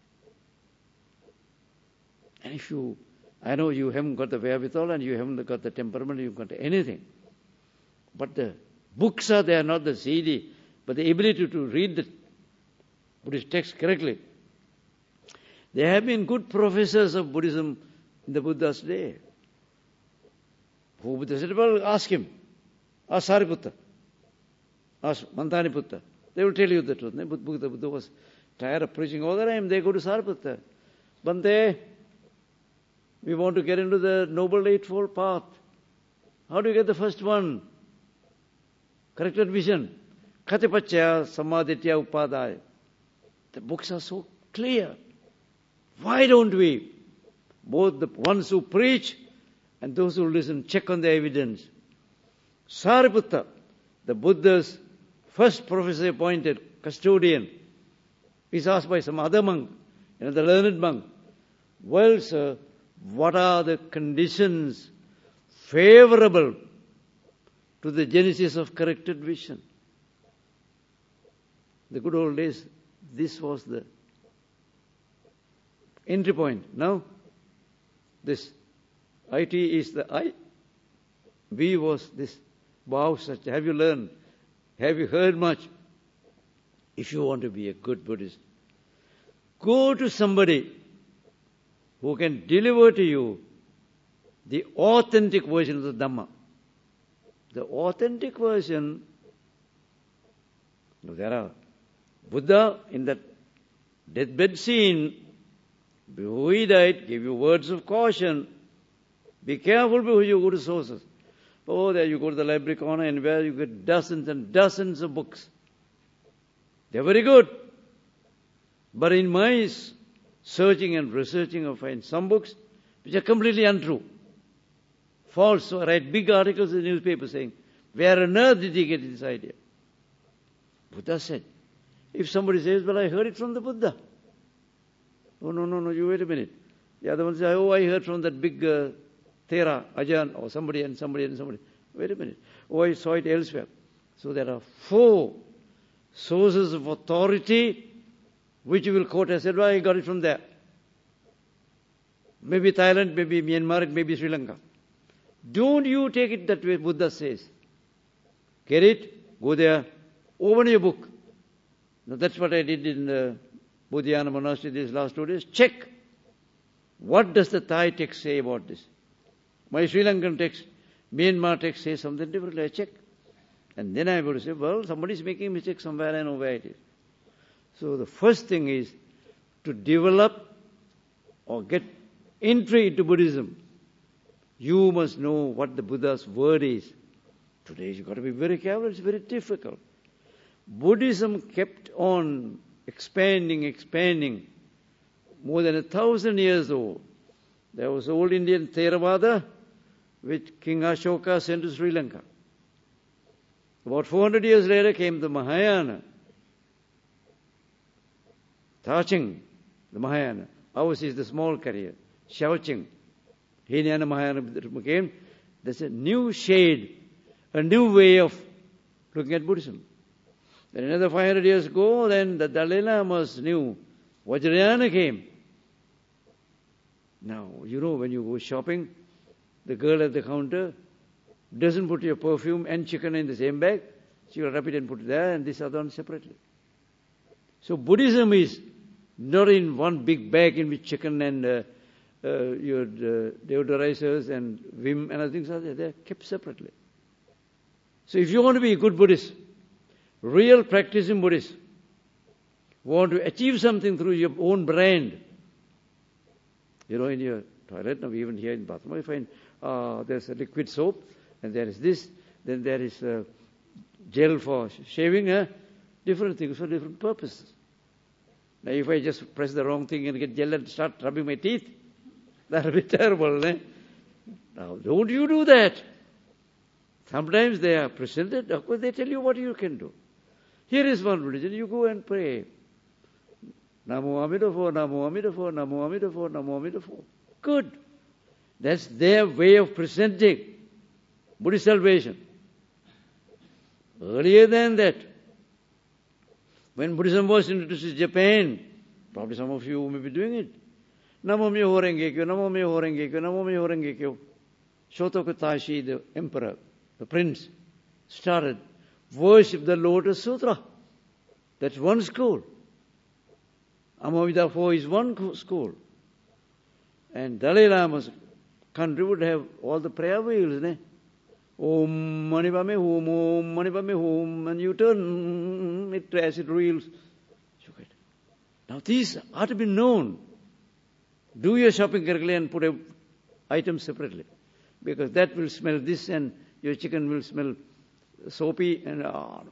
And if you, I know you haven't got the wherewithal and you haven't got the temperament, you've got anything. But the books are there, not the C D, but the ability to read the Buddhist text correctly. There have been good professors of Buddhism in the Buddha's day. Who Buddha said, well, ask him. Ask Sariputta. Ask Mantaniputta. They will tell you the truth. Buddha, Buddha was tired of preaching all the time. They go to Sariputta. Bante, we want to get into the Noble Eightfold Path. How do you get the first one? Corrected vision. Katipachya Samaditya Upadaya. The books are so clear. Why don't we, both the ones who preach and those who listen, check on the evidence? Sariputta, the Buddha's first professor appointed custodian, is asked by some other monk, another learned monk, well, sir, what are the conditions favorable to the genesis of corrected vision? The good old days, this was the entry point. Now, this I T is the I, V was this. Wow, such. Have you learned? Have you heard much? If you want to be a good Buddhist, go to somebody who can deliver to you the authentic version of the Dhamma. The authentic version, there are Buddha in that deathbed scene, before he died, gave you words of caution. Be careful before you go to sources. Oh, there you go to the library corner and where you get dozens and dozens of books. They're very good. But in my searching and researching, I find some books which are completely untrue. False. So I write big articles in the newspaper saying, where on earth did he get this idea? Buddha said. If somebody says, well, I heard it from the Buddha. Oh, no, no, no, you wait a minute. The other one says, oh, I heard from that big uh, Thera, Ajahn, or somebody and somebody and somebody. Wait a minute. Oh, I saw it elsewhere. So there are four sources of authority which you will quote. I said, well, I got it from there. Maybe Thailand, maybe Myanmar, maybe Sri Lanka. Don't you take it that way, Buddha says. Get it? Go there. Open your book. Now that's what I did in the Bodhiana Monastery these last two days. Check. What does the Thai text say about this? My Sri Lankan text, Myanmar text says something differently. I check. And then I would say, well, somebody is making a mistake somewhere, I know where it is. So the first thing is to develop or get entry into Buddhism. You must know what the Buddha's word is. Today you've got to be very careful, it's very difficult. Buddhism kept on expanding, expanding. More than a thousand years old. There was old Indian Theravada, which King Ashoka sent to Sri Lanka. About four hundred years later came the Mahayana. Taching, the Mahayana. Ours is the small career. Shaoqing. Hinayana Mahayana came. There's a new shade, a new way of looking at Buddhism. Then another five hundred years ago, then the Dalai Lama's new Vajrayana came. Now, you know, when you go shopping, the girl at the counter doesn't put your perfume and chicken in the same bag. She will wrap it and put it there and this other one separately. So Buddhism is not in one big bag in which chicken and uh, uh, your uh, deodorizers and Vim and other things are there. They're kept separately. So if you want to be a good Buddhist, real practicing Buddhist, want to achieve something through your own brand, you know, in your toilet, now even here in bathroom, you find uh, there's a liquid soap, and there is this, then there is uh, gel for shaving, uh, different things for different purposes. Now if I just press the wrong thing and get gel and start rubbing my teeth, that will be terrible. Eh? Now don't you do that. Sometimes they are presented, of course they tell you what you can do. Here is one religion, you go and pray. Namo Amidapho, Namo Amidapho, Namo Amidapho, Namo Amidapho. Good. That's their way of presenting Buddhist salvation. Earlier than that, when Buddhism was introduced to Japan, probably some of you may be doing it. Namo Myoho Renge Kyo, Namo Myoho Renge Kyo, Namo Myoho Renge Kyo. Shotoku Tashi, the emperor, the prince, started worship the Lotus Sutra. That's one school. Amamidapho is one school. And Dalai Lama's country would have all the prayer wheels, ne? Om Mani Padme Hum, Om Mani Padme Hum, and you turn it as it reels. Now these are to be known. Do your shopping correctly and put a item separately. because that will smell this and your chicken will smell soapy and ah.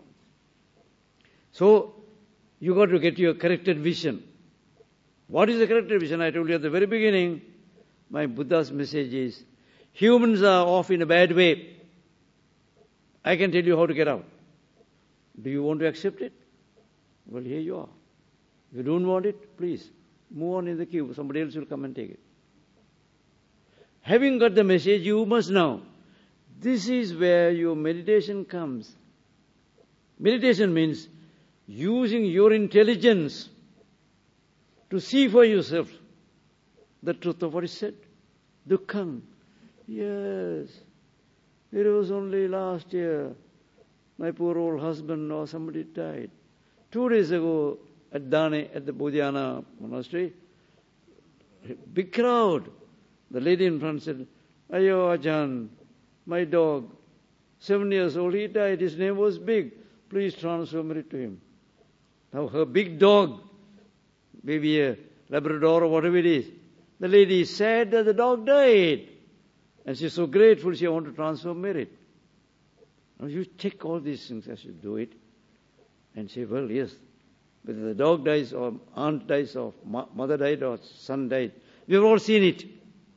So you got to get your corrected vision. What is the corrected vision? I told you at the very beginning, my Buddha's message is, humans are off in a bad way. I can tell you how to get out. Do you want to accept it? Well, here you are. If you don't want it, please, move on in the queue. Somebody else will come and take it. Having got the message, you must know, this is where your meditation comes. Meditation means using your intelligence to see for yourself the truth of what is said. Dukkham. Yes, it was only last year my poor old husband or somebody died. Two days ago at Dane, at the Bodhiana monastery, big crowd. The lady in front said, Ayo Ajahn, my dog, seven years old, he died, his name was Big. Please transfer it to him. Now her big dog, maybe a Labrador or whatever it is, the lady is sad that the dog died. And she's so grateful she wants to transfer merit. Now you check all these things as you do it and say, well, yes, whether the dog dies or aunt dies or mother died or son died, we have all seen it.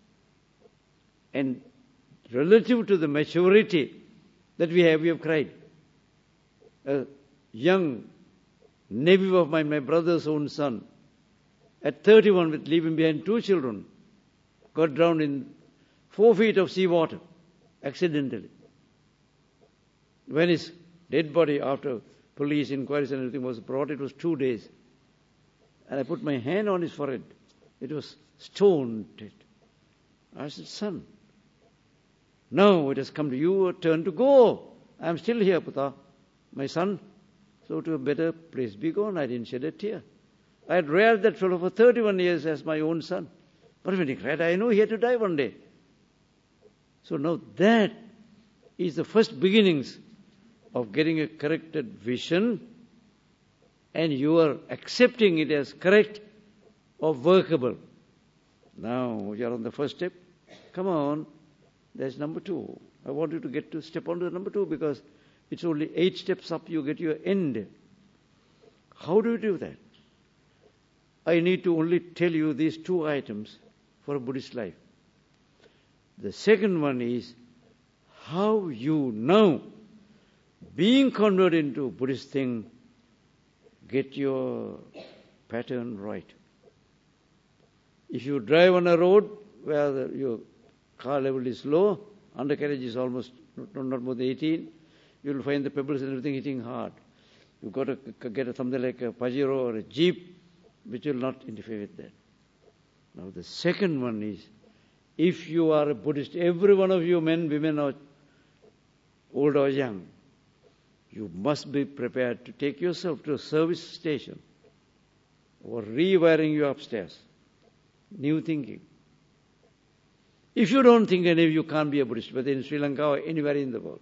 And relative to the maturity that we have, we have cried. A young nephew of mine, my brother's own son, at thirty-one with leaving behind two children, got drowned in four feet of seawater, accidentally. When his dead body, after police inquiries and everything was brought, it was two days. And I put my hand on his forehead. It was stone dead. I said, son, now it has come to you, a turn to go. I am still here, Puta, my son. So to a better place be gone. I didn't shed a tear. I had reared that fellow for thirty-one years as my own son. But when he cried, I knew he had to die one day. So now that is the first beginnings of getting a corrected vision, and you are accepting it as correct or workable. Now you are on the first step. Come on, there's number two. I want you to get to step on to number two because it's only eight steps up you get your end. How do you do that? I need to only tell you these two items for a Buddhist life. The second one is how you now, being converted into a Buddhist thing, get your pattern right. If you drive on a road where the, your car level is low, undercarriage is almost not, not more than eighteen, you will find the pebbles and everything hitting hard. You've got to get a, something like a Pajero or a Jeep, which will not interfere with that. Now the second one is, if you are a Buddhist, every one of you men, women, or old or young, you must be prepared to take yourself to a service station or rewiring you upstairs. New thinking. If you don't think any of you can't be a Buddhist, whether in Sri Lanka or anywhere in the world.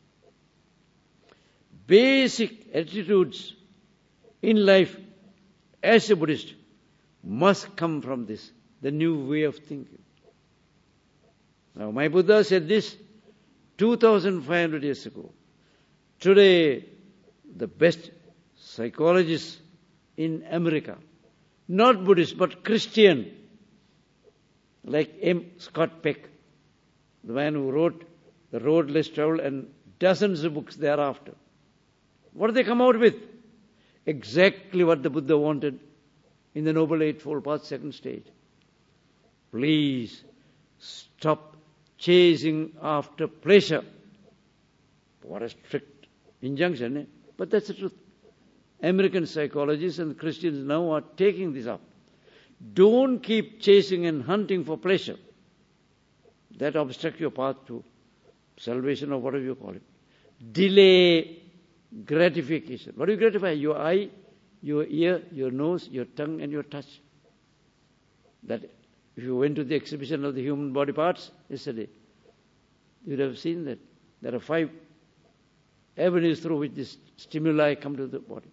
Basic attitudes in life as a Buddhist must come from this, the new way of thinking. Now, my Buddha said this two thousand five hundred years ago. Today, the best psychologists in America, not Buddhist but Christian, like M. Scott Peck, the man who wrote The Road Less Traveled and dozens of books thereafter. What do they come out with? Exactly what the Buddha wanted in the Noble Eightfold Path second stage. Please stop chasing after pleasure. What a strict injunction, eh? But that's the truth. American psychologists and Christians now are taking this up. Don't keep chasing and hunting for pleasure. That obstructs your path to salvation or whatever you call it. Delay gratification. What do you gratify? Your eye, your ear, your nose, your tongue, and your touch. That if you went to the exhibition of the human body parts yesterday, you'd have seen that there are five avenues through which this stimuli come to the body.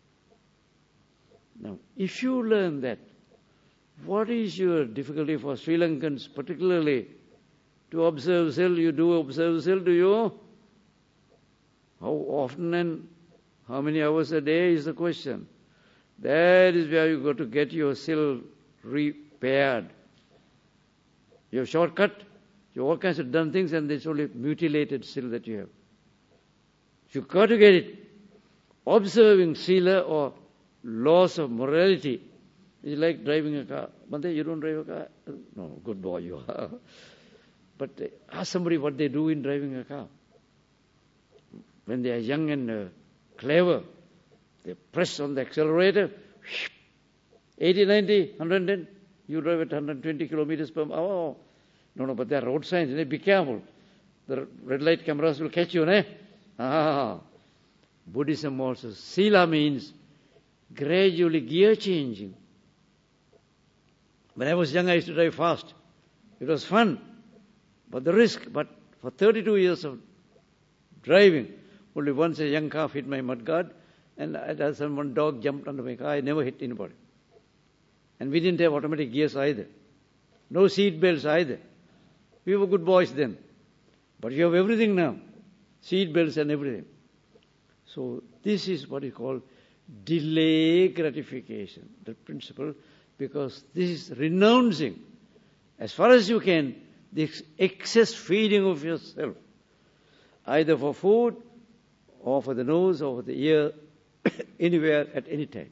Now, if you learn that, what is your difficulty for Sri Lankans particularly to observe seal. You do observe seal, do you? How often and how many hours a day is the question. That is where you got to get your seal repaired. You have shortcut, you have all kinds of done things, and it's only mutilated seal that you have. You got to get it. Observing sila or laws of morality is like driving a car. Bante, you don't drive a car? No, good boy you are. But ask somebody what they do in driving a car. When they are young and uh, clever, they press on the accelerator, eighty, ninety, one hundred ten, you drive at one hundred twenty kilometers per hour. No, no, but there are road signs, eh? Be careful. The red light cameras will catch you, eh? Ah, Buddhism also. Sila means gradually gear changing. When I was young, I used to drive fast. It was fun, but the risk. But for thirty-two years of driving, only once a young calf hit my mudguard, and as one dog jumped under my car. I never hit anybody. And we didn't have automatic gears either. No seat belts either. We were good boys then. But you have everything now. Seat belts and everything. So this is what is called delay gratification, the principle, because this is renouncing, as far as you can, the excess feeding of yourself, either for food, or for the nose, or for the ear, anywhere, at any time.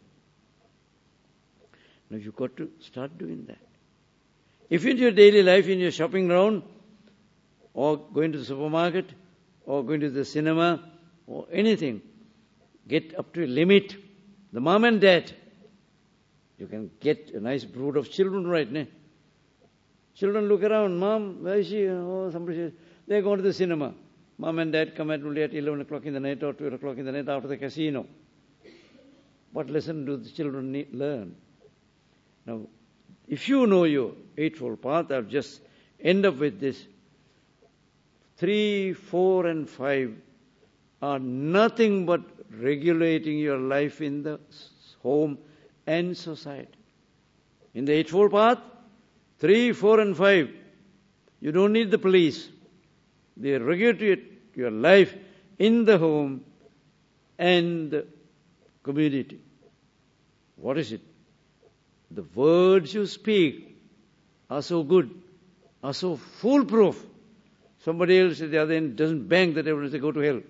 Now you've got to start doing that. If in your daily life, in your shopping round, or going to the supermarket, or going to the cinema, or anything, get up to a limit. The mom and dad, you can get a nice brood of children, right? Ne? Children look around, Mom, where is she? Oh, somebody says, they're going to the cinema. Mom and dad come at only at eleven o'clock in the night or twelve o'clock in the night after the casino. What lesson do the children need, learn? Now, if you know your Eightfold Path, I'll just end up with this. Three, four, and five are nothing but regulating your life in the home and society. In the Eightfold Path, three, four, and five, you don't need the police. They regulate your life in the home and the community. What is it? The words you speak are so good, are so foolproof. Somebody else at the other end doesn't bang that everyone says, go to hell.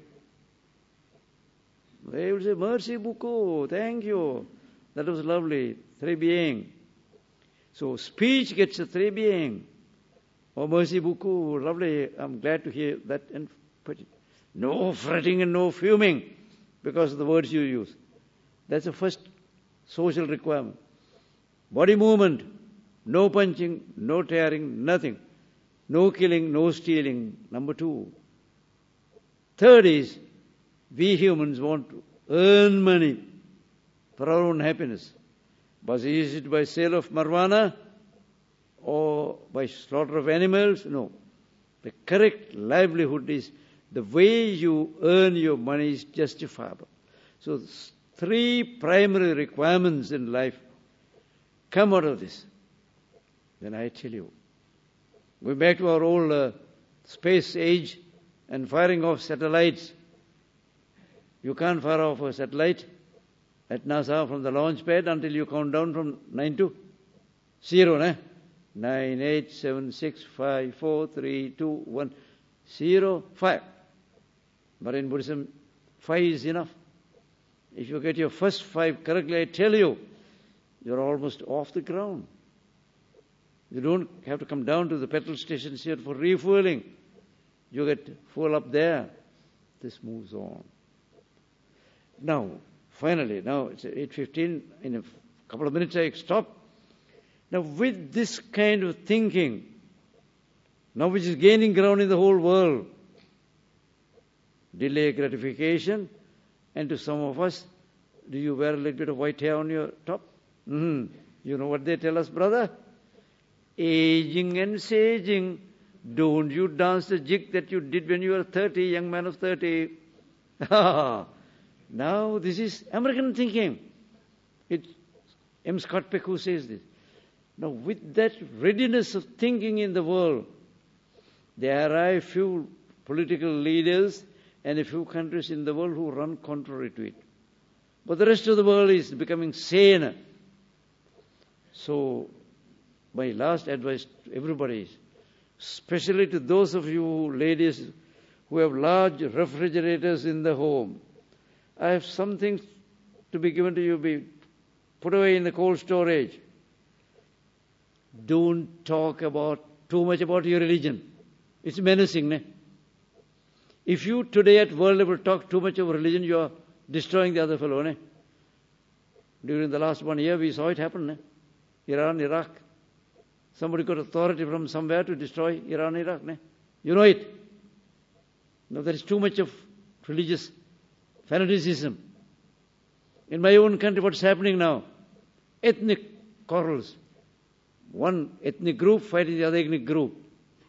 They will say, merci beaucoup, thank you. That was lovely. Très bien. So speech gets a très bien. Oh, merci beaucoup, lovely. I'm glad to hear that. And put it. No fretting and no fuming because of the words you use. That's the first social requirement. Body movement, no punching, no tearing, nothing. No killing, no stealing. Number two. Third is, we humans want to earn money for our own happiness. But is it by sale of marijuana or by slaughter of animals? No. The correct livelihood is the way you earn your money is justifiable. So three primary requirements in life come out of this. Then I tell you, going back to our old uh, space age and firing off satellites. You can't fire off a satellite at NASA from the launch pad until you count down from nine to zero. Ne? Nine, eight, seven, six, five, four, three, two, one, zero, five. But in Buddhism, five is enough. If you get your first five correctly, I tell you, you're almost off the ground. You don't have to come down to the petrol stations here for refueling. You get fuel up there. This moves on. Now, finally, now it's eight fifteen. In a couple of minutes I stop. Now with this kind of thinking, now which is gaining ground in the whole world, delay gratification, and to some of us, do you wear a little bit of white hair on your top? Mm-hmm. You know what they tell us, brother? Aging and saging. Don't you dance the jig that you did when you were thirty, young man of thirty. Now this is American thinking. It's M. Scott Peck who says this. Now with that readiness of thinking in the world, There are a few political leaders and a few countries in the world who run contrary to it. But the rest of the world is becoming saner. So, my last advice to everybody is, especially to those of you ladies who have large refrigerators in the home, I have something to be given to you, be put away in the cold storage. Don't talk about too much about your religion. It's menacing, ne? If you today at world level talk too much of religion, you are destroying the other fellow, ne? During the last one year, we saw it happen, ne? Iran, Iraq. Somebody got authority from somewhere to destroy Iran, Iraq, ne? You know it. Now there is too much of religious fanaticism. In my own country, what's happening now? Ethnic quarrels. One ethnic group fighting the other ethnic group.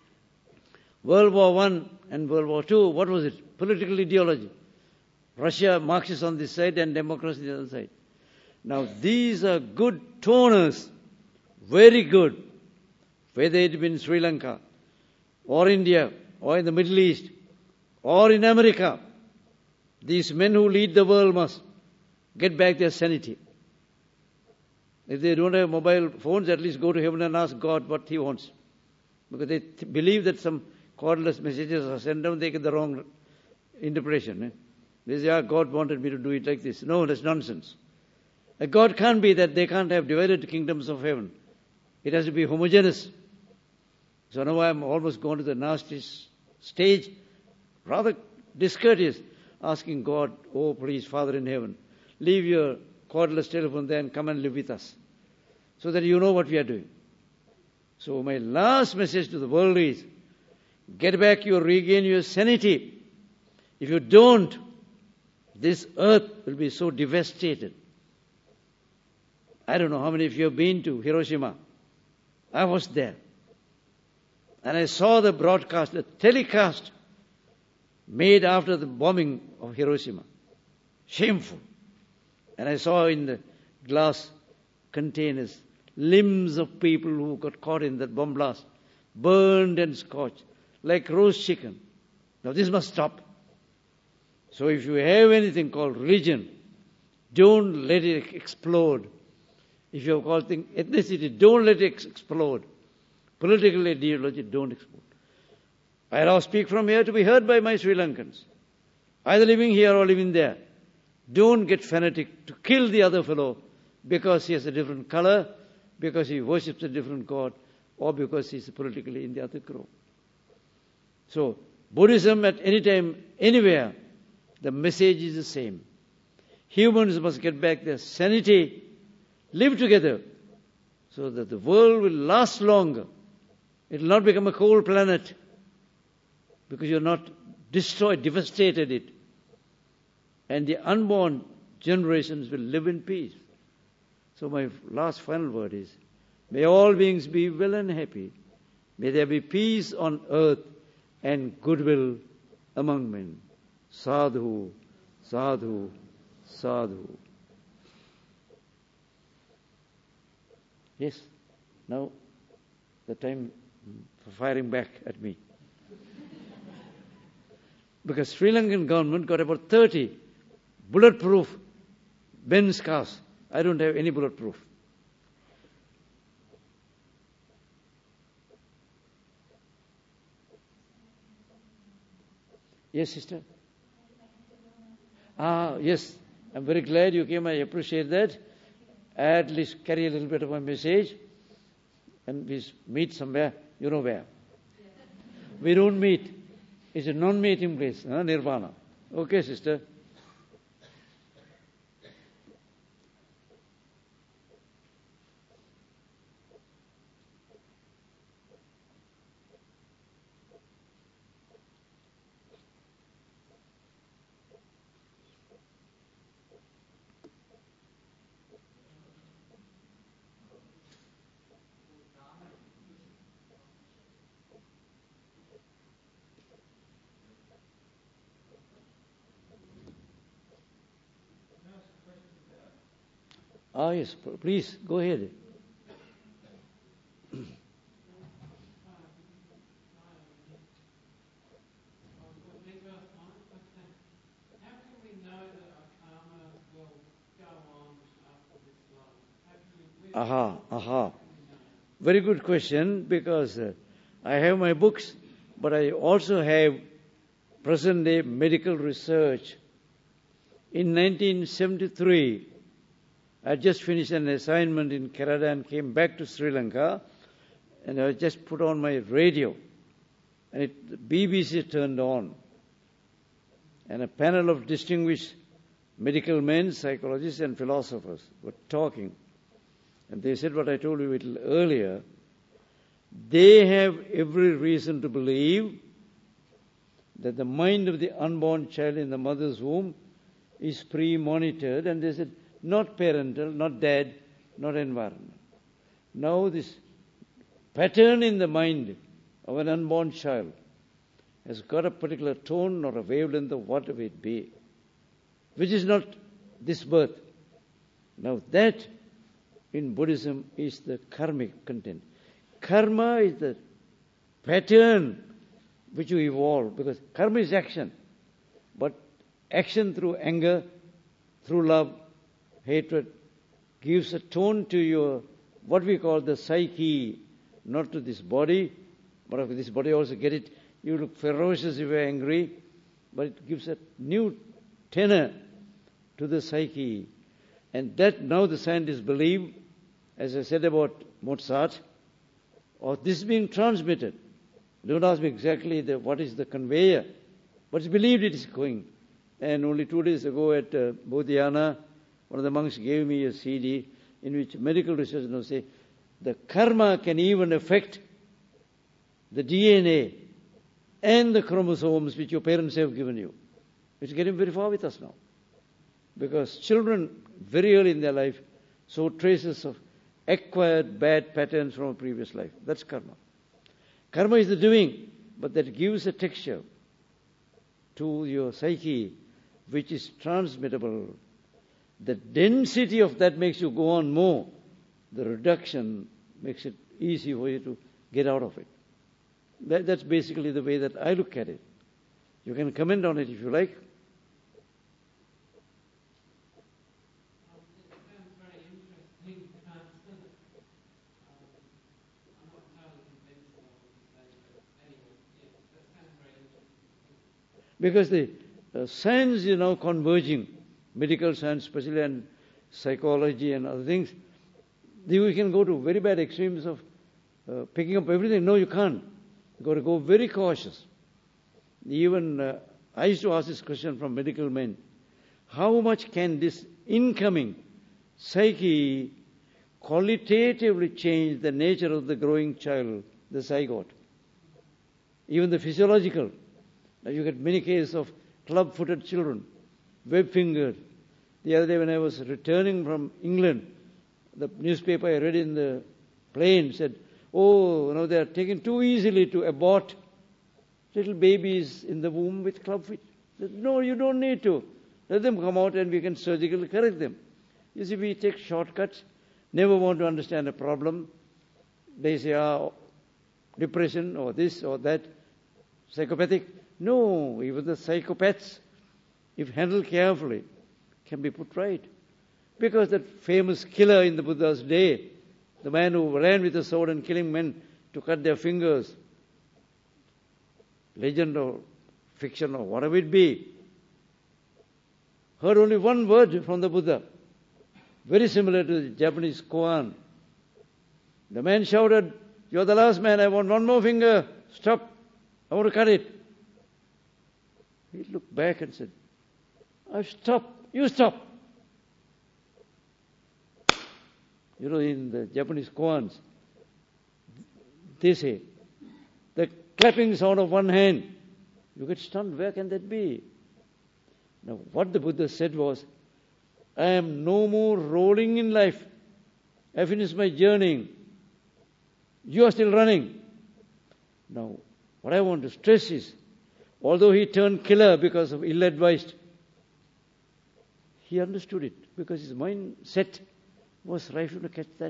World War One and World War Two, what was it? Political ideology. Russia, Marxists on this side and democracy on the other side. Now these are good toners, very good, whether it be in Sri Lanka, or India, or in the Middle East, or in America. These men who lead the world must get back their sanity. If they don't have mobile phones, at least go to heaven and ask God what He wants. Because they th- believe that some cordless messages are sent down, they get the wrong interpretation. Eh? They say, ah, God wanted me to do it like this. No, that's nonsense. A God can't be that. They can't have divided kingdoms of heaven. It has to be homogeneous. So now I'm almost gone to the nasty stage, rather discourteous, asking God, oh please, Father in heaven, leave your cordless telephone there and come and live with us, so that you know what we are doing. So my last message to the world is, get back your, regain your sanity. If you don't, this earth will be so devastated. I don't know how many of you have been to Hiroshima. I was there. And I saw the broadcast, the telecast made after the bombing of Hiroshima. Shameful. And I saw in the glass containers limbs of people who got caught in that bomb blast, burned and scorched, like roast chicken. Now this must stop. So if you have anything called religion, don't let it explode. If you have called thing ethnicity, don't let it explode. Political ideology, don't explode. I now speak from here to be heard by my Sri Lankans, either living here or living there. Don't get fanatic to kill the other fellow because he has a different color, because he worships a different God, or because he is politically in the other group. So, Buddhism at any time, anywhere, the message is the same. Humans must get back their sanity, live together, so that the world will last longer. It will not become a cold planet, because you have not destroyed, devastated it. And the unborn generations will live in peace. So my last final word is, may all beings be well and happy. May there be peace on earth and goodwill among men. Sadhu, sadhu, sadhu. Yes, now the time for firing back at me. Because Sri Lankan government got about thirty bulletproof Benz cars. I don't have any bulletproof. Yes, sister? Ah, yes. I'm very glad you came. I appreciate that. At least carry a little bit of my message. And we meet somewhere. You know where. We don't meet. It's a non-meeting place. Huh? Nirvana. Okay, sister. Ah, yes, please, go ahead. Aha, aha. Very good question, because uh, I have my books, but I also have present-day medical research. In nineteen seventy-three, I just finished an assignment in Kerala and came back to Sri Lanka, and I just put on my radio, and it, the B B C turned on, and a panel of distinguished medical men, psychologists and philosophers were talking. And they said what I told you a little earlier. They have every reason to believe that the mind of the unborn child in the mother's womb is pre-monitored, and they said not parental, not dad, not environment. Now this pattern in the mind of an unborn child has got a particular tone or a wavelength of whatever it be, which is not this birth. Now that in Buddhism is the karmic content. Karma is the pattern which you evolve, because karma is action. But action through anger, through love, hatred, gives a tone to your, what we call the psyche, not to this body, but if this body also get it, you look ferocious if you're angry, but it gives a new tenor to the psyche. And that now the scientists believe, as I said about Mozart, or this being transmitted. Don't ask me exactly the, what is the conveyor, but it's believed it is going. And only two days ago at uh, Bodhiana, one of the monks gave me a C D in which medical researchers now say the karma can even affect the D N A and the chromosomes which your parents have given you. It's getting very far with us now. Because children, very early in their life, show traces of acquired bad patterns from a previous life. That's karma. Karma is the doing, but that gives a texture to your psyche which is transmittable. The density of that makes you go on more. The reduction makes it easy for you to get out of it. That, that's basically the way that I look at it. You can comment on it if you like. Because the uh, science is now converging, medical science especially, and psychology and other things. We can go to very bad extremes of uh, picking up everything. No, you can't. You've got to go very cautious. Even uh, I used to ask this question from medical men. How much can this incoming psyche qualitatively change the nature of the growing child, the zygote? Even the physiological. Now you get many cases of club-footed children, web-fingered. The other day when I was returning from England, the newspaper I read in the plane said, oh, you know, they are taken too easily to abort little babies in the womb with club feet. Said, no, you don't need to. Let them come out and we can surgically correct them. You see, we take shortcuts, never want to understand a problem. They say, ah, depression or this or that, psychopathic. No, even the psychopaths, if handled carefully, can be put right. Because that famous killer in the Buddha's day, the man who ran with a sword and killing men to cut their fingers, legend or fiction or whatever it be, heard only one word from the Buddha, very similar to the Japanese koan. The man shouted, you're the last man, I want one more finger, stop, I want to cut it. He looked back and said, I've stopped, you stop. You know, in the Japanese koans, they say, the clapping sound of one hand, you get stunned, where can that be? Now, what the Buddha said was, I am no more rolling in life. I finished my journeying. You are still running. Now, what I want to stress is, although he turned killer because of ill-advised, he understood it because his mindset was right to catch that.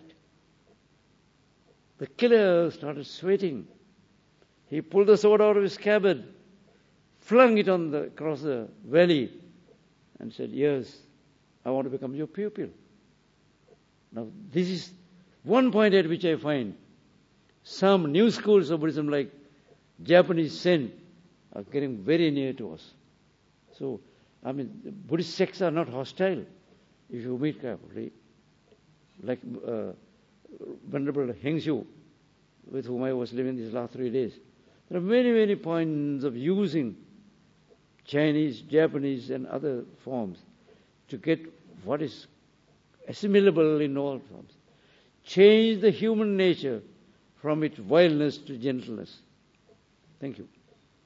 The killer started sweating. He pulled the sword out of his scabbard, flung it on the, across the valley, and said, yes, I want to become your pupil. Now, this is One point at which I find some new schools of Buddhism like Japanese Zen are getting very near to us. So, I mean, the Buddhist sects are not hostile if you meet carefully. Like uh, Venerable Heng Xiu, with whom I was living these last three days. There are many, many points of using Chinese, Japanese, and other forms to get what is assimilable in all forms. Change the human nature from its wildness to gentleness. Thank you.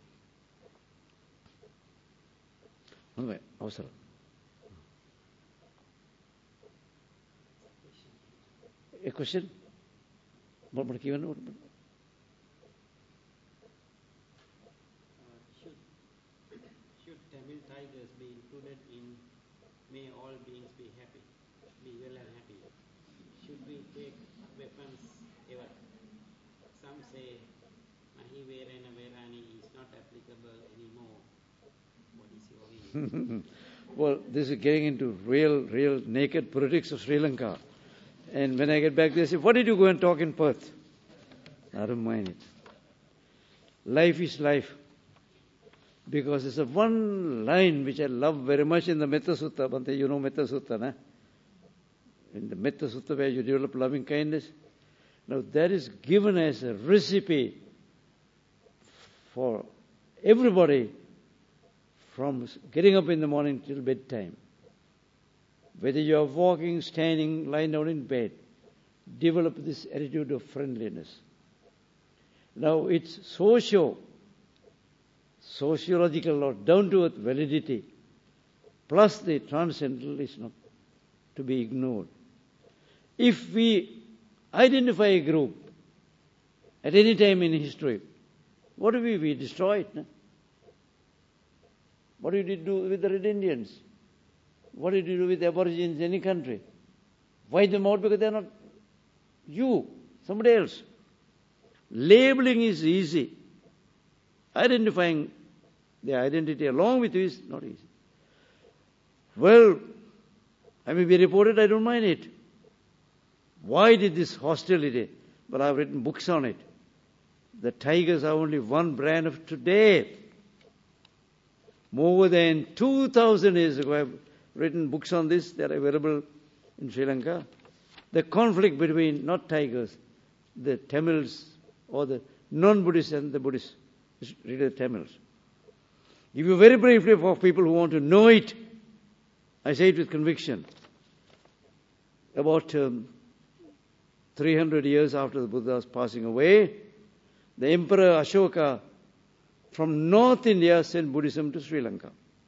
Okay, అవసరం. A question? What what given? What? Should should Tamil tigers be included in "May all beings be happy, be well and happy"? Should we take weapons ever? Some say Mahi Verena Verani is not applicable anymore. What is your view? Well, this is getting into real, real naked politics of Sri Lanka. And when I get back, they say, what did you go and talk in Perth? I don't mind it. Life is life. Because there's a one line which I love very much in the Metta Sutta. Bhante, you know Metta Sutta, na? In the Metta Sutta where you develop loving kindness. Now that is given as a recipe for everybody from getting up in the morning till bedtime. Whether you are walking, standing, lying down in bed, develop this attitude of friendliness. Now it's socio, sociological or down-to-earth validity, plus the transcendental is not to be ignored. If we identify a group at any time in history, what do we, we destroy it? No? What did you do with the Red Indians? What did you do with the Aborigines in any country? Wipe them out because they are not you, somebody else. Labeling is easy. Identifying the identity along with you is not easy. Well, I may be reported, I don't mind it. Why did this hostility? Well, I've written books on it. The tigers are only one brand of today. More than two thousand years ago, I've written books on this. They are available in Sri Lanka. The conflict between, not tigers, the Tamils or the non-Buddhists and the Buddhists. Read the Tamils. Give you very briefly for people who want to know it. I say it with conviction. About um, three hundred years after the Buddha's passing away, the Emperor Ashoka from North India sent Buddhism to Sri Lanka.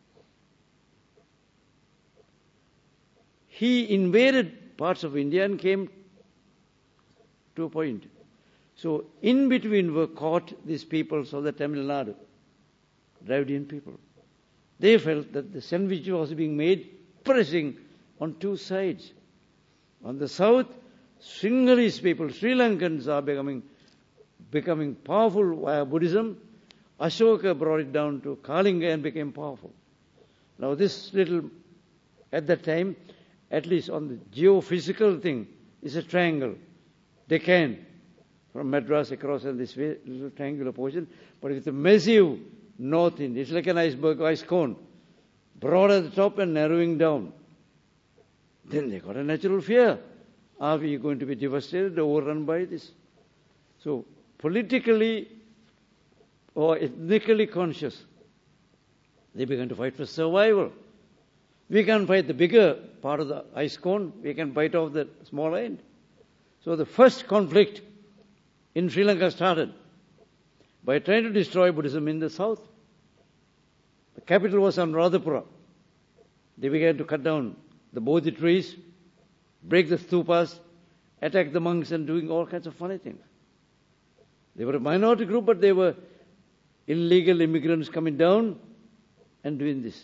He invaded parts of India and came to a point. So in between were caught these peoples of the Tamil Nadu, Dravidian people. They felt that the sandwich was being made pressing on two sides. On the south, Sinhalese people, Sri Lankans are becoming becoming powerful via Buddhism. Ashoka brought it down to Kalinga and became powerful. Now this little, at that time, at least on the geophysical thing, is a triangle. Deccan, from Madras across in this way, little triangular portion, but with a massive north India. It's like an iceberg, ice cone, broad at the top and narrowing down. Then they got a natural fear. Are we going to be devastated, overrun by this? So, politically or ethnically conscious, they began to fight for survival. We can't fight the bigger part of the ice cone, we can bite off the small end. So the first conflict in Sri Lanka started by trying to destroy Buddhism in the south. The capital was Anuradhapura. They began to cut down the Bodhi trees, break the stupas, attack the monks and doing all kinds of funny things. They were a minority group, but they were illegal immigrants coming down and doing this.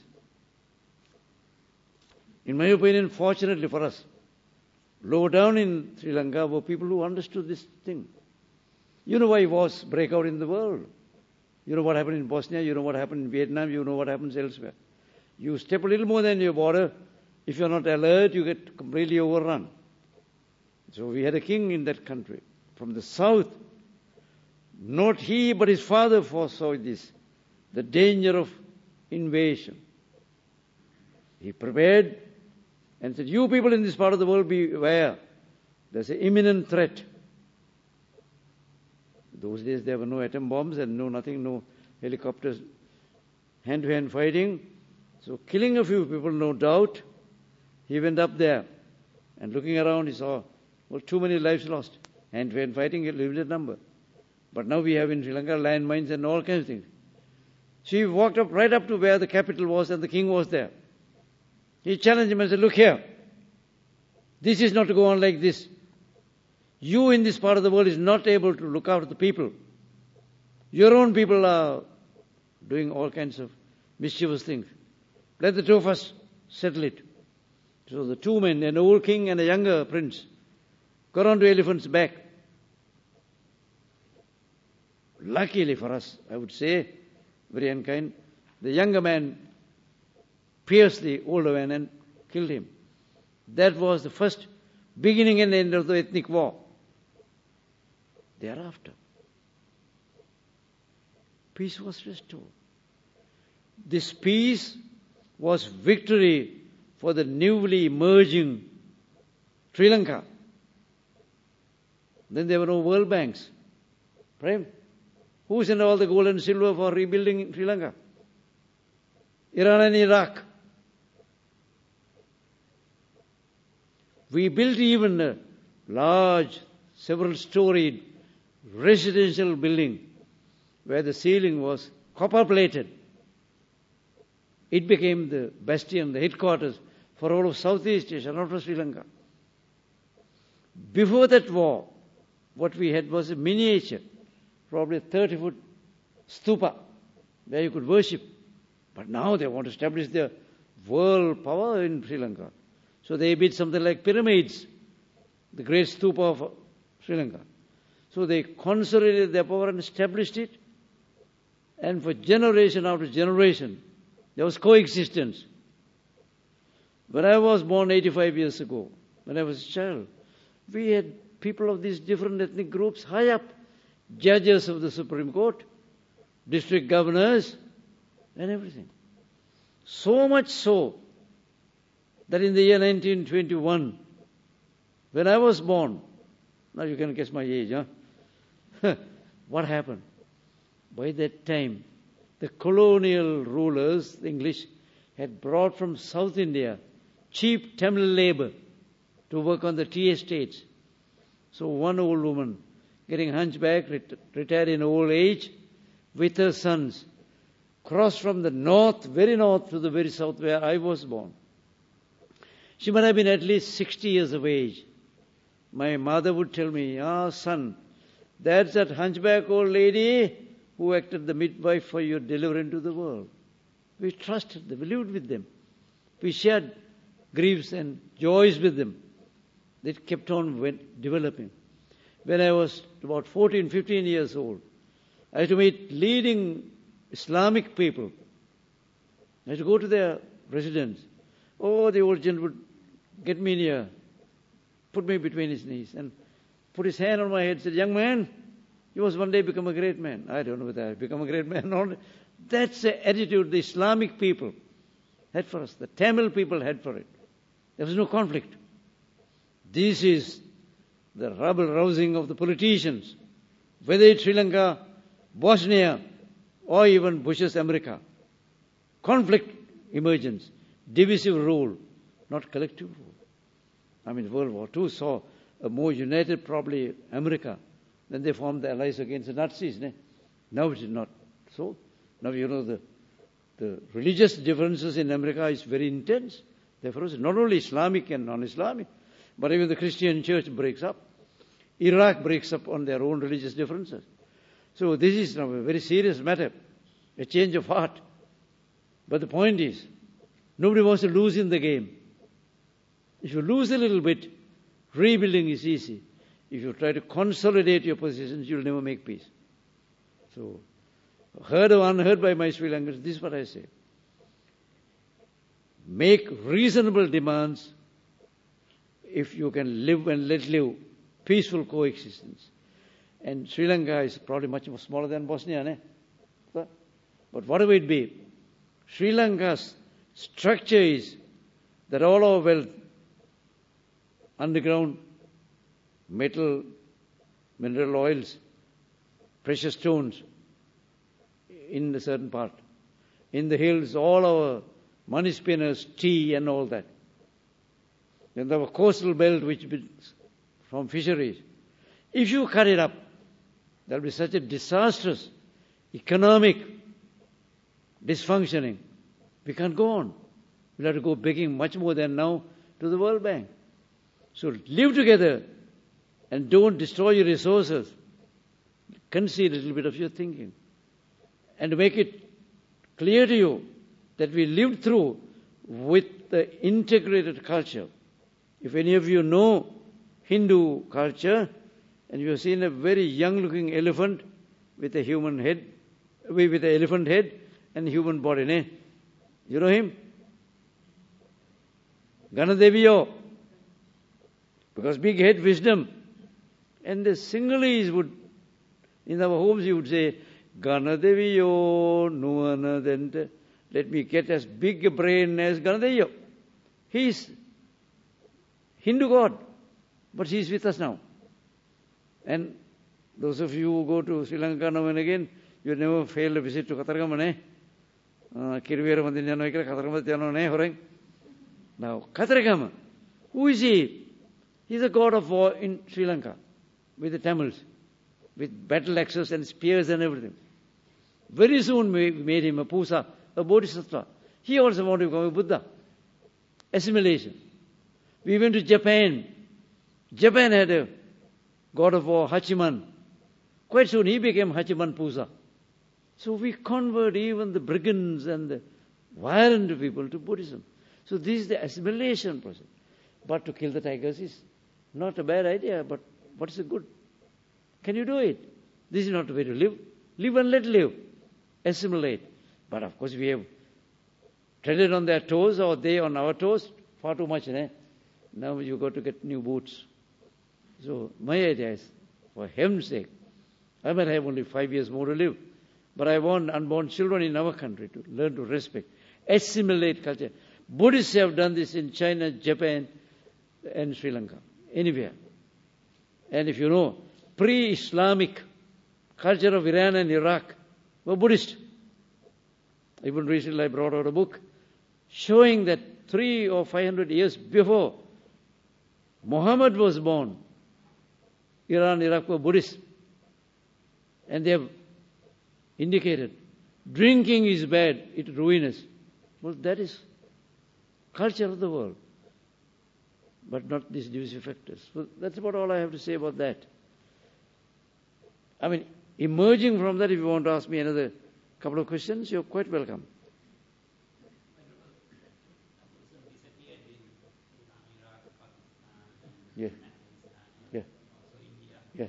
In my opinion, fortunately for us, low down in Sri Lanka were people who understood this thing. You know why wars break out in the world. You know what happened in Bosnia, you know what happened in Vietnam, you know what happens elsewhere. You step a little more than your border, if you're not alert, you get completely overrun. So we had a king in that country from the south. Not he, but his father foresaw this, the danger of invasion. He prepared and said, you people in this part of the world, beware. There's an imminent threat. Those days there were no atom bombs and no nothing, no helicopters, hand-to-hand fighting. So killing a few people, no doubt. He went up there and looking around he saw, well, too many lives lost. Hand-to-hand fighting, a limited number. But now we have in Sri Lanka landmines and all kinds of things. She walked up right up to where the capital was and the king was there. He challenged him and said, look here, this is not to go on like this. You in this part of the world is not able to look after the people. Your own people are doing all kinds of mischievous things. Let the two of us settle it. So the two men, an old king and a younger prince, got onto elephant's back. Luckily for us, I would say, very unkind, the younger man pierced the older man and killed him. That was the first beginning and end of the ethnic war. Thereafter, peace was restored. This peace was victory for the newly emerging Sri Lanka. Then there were no world banks. Prem, who sent all the gold and silver for rebuilding Sri Lanka? Iran and Iraq. We built even a large, several-storied residential building where the ceiling was copper-plated. It became the bastion, the headquarters for all of Southeast Asia, not for Sri Lanka. Before that war, what we had was a miniature, probably a thirty-foot stupa where you could worship. But now they want to establish their world power in Sri Lanka. So they built something like pyramids, the great stupa of Sri Lanka. So they consolidated their power and established it. And for generation after generation, there was coexistence. When I was born eighty-five years ago, when I was a child, we had people of these different ethnic groups high up, judges of the Supreme Court, district governors, and everything. So much so that in the year nineteen twenty-one, when I was born, now you can guess my age, huh? What happened? By that time, the colonial rulers, the English, had brought from South India cheap Tamil labor to work on the tea estates. So one old woman, getting hunchback, ret- retired in old age, with her sons, crossed from the north, very north, to the very south where I was born. She might have been at least sixty years of age. My mother would tell me, ah, son, that's that hunchback old lady who acted the midwife for your delivery into the world. We trusted them, we lived with them. We shared griefs and joys with them. That kept on developing. When I was about fourteen, fifteen years old, I had to meet leading Islamic people. I had to go to their residence. Oh, the old gentleman would get me near, put me between his knees, and put his hand on my head and said, young man, you must one day become a great man. I don't know whether I've become a great man or not. That's the attitude the Islamic people had for us. The Tamil people had for it. There was no conflict. This is the rabble-rousing of the politicians, whether it's Sri Lanka, Bosnia, or even Bush's America. Conflict emergence, divisive rule, not collective rule. I mean, World War Two saw a more united, probably, America. Then they formed the allies against the Nazis. Ne? Now it is not so. Now, you know, the, the religious differences in America is very intense. Therefore, it's not only Islamic and non-Islamic, but even the Christian church breaks up. Iraq breaks up on their own religious differences. So this is now a very serious matter, a change of heart. But the point is, nobody wants to lose in the game. If you lose a little bit, rebuilding is easy. If you try to consolidate your positions, you'll never make peace. So, heard or unheard by my Sri Lankans, this is what I say. Make reasonable demands, if you can live and let live, peaceful coexistence. And Sri Lanka is probably much more smaller than Bosnia, ne? But whatever it be, Sri Lanka's structure is that all our wealth, underground, metal, mineral oils, precious stones, in a certain part. In the hills, all our money spinners, tea and all that. Then our coastal belt, which is from fisheries. If you cut it up, there will be such a disastrous economic dysfunctioning. We can't go on. We'll have to go begging much more than now to the World Bank. So live together and don't destroy your resources. Concede a little bit of your thinking. And make it clear to you that we lived through with the integrated culture. If any of you know Hindu culture, and you have seen a very young-looking elephant with a human head, with an elephant head and human body, ne? You know him? Ganadeviyo. Because big head, wisdom. And the Sinhalese would, in our homes, you would say, Ganadeviyo nuana dente. Let me get as big a brain as Ganadeviyo. He is Hindu god, but he is with us now. And those of you who go to Sri Lanka now and again, you never fail a visit to Kataragama, ne? Kiruvera Mandinjano ikra Kataragama tiano ne horeng. Now, Kataragama, who is he? He is a god of war in Sri Lanka with the Tamils, with battle axes and spears and everything. Very soon we made him a Pusa, a Bodhisattva. He also wanted to become a Buddha. Assimilation. We went to Japan. Japan had a god of war, Hachiman. Quite soon he became Hachiman Pusa. So we convert even the brigands and the violent people to Buddhism. So this is the assimilation process. But to kill the tigers is not a bad idea, but what is the good? Can you do it? This is not the way to live. Live and let live. Assimilate. But of course we have treaded on their toes, or they on our toes, far too much. Eh? Now you got to get new boots. So my idea is, for heaven's sake, I might have only five years more to live, but I want unborn children in our country to learn to respect, assimilate culture. Buddhists have done this in China, Japan, and Sri Lanka, anywhere. And if you know, pre-Islamic culture of Iran and Iraq were Buddhist. Even recently I brought out a book showing that three or five hundred years before Muhammad was born, Iran, Iraq were Buddhist. And they have indicated drinking is bad, it's ruinous. Well, that is culture of the world, but not these divisive factors. So that's about all I have to say about that. I mean, emerging from that, if you want to ask me another couple of questions, you're quite welcome. Yeah. Yeah. Yeah.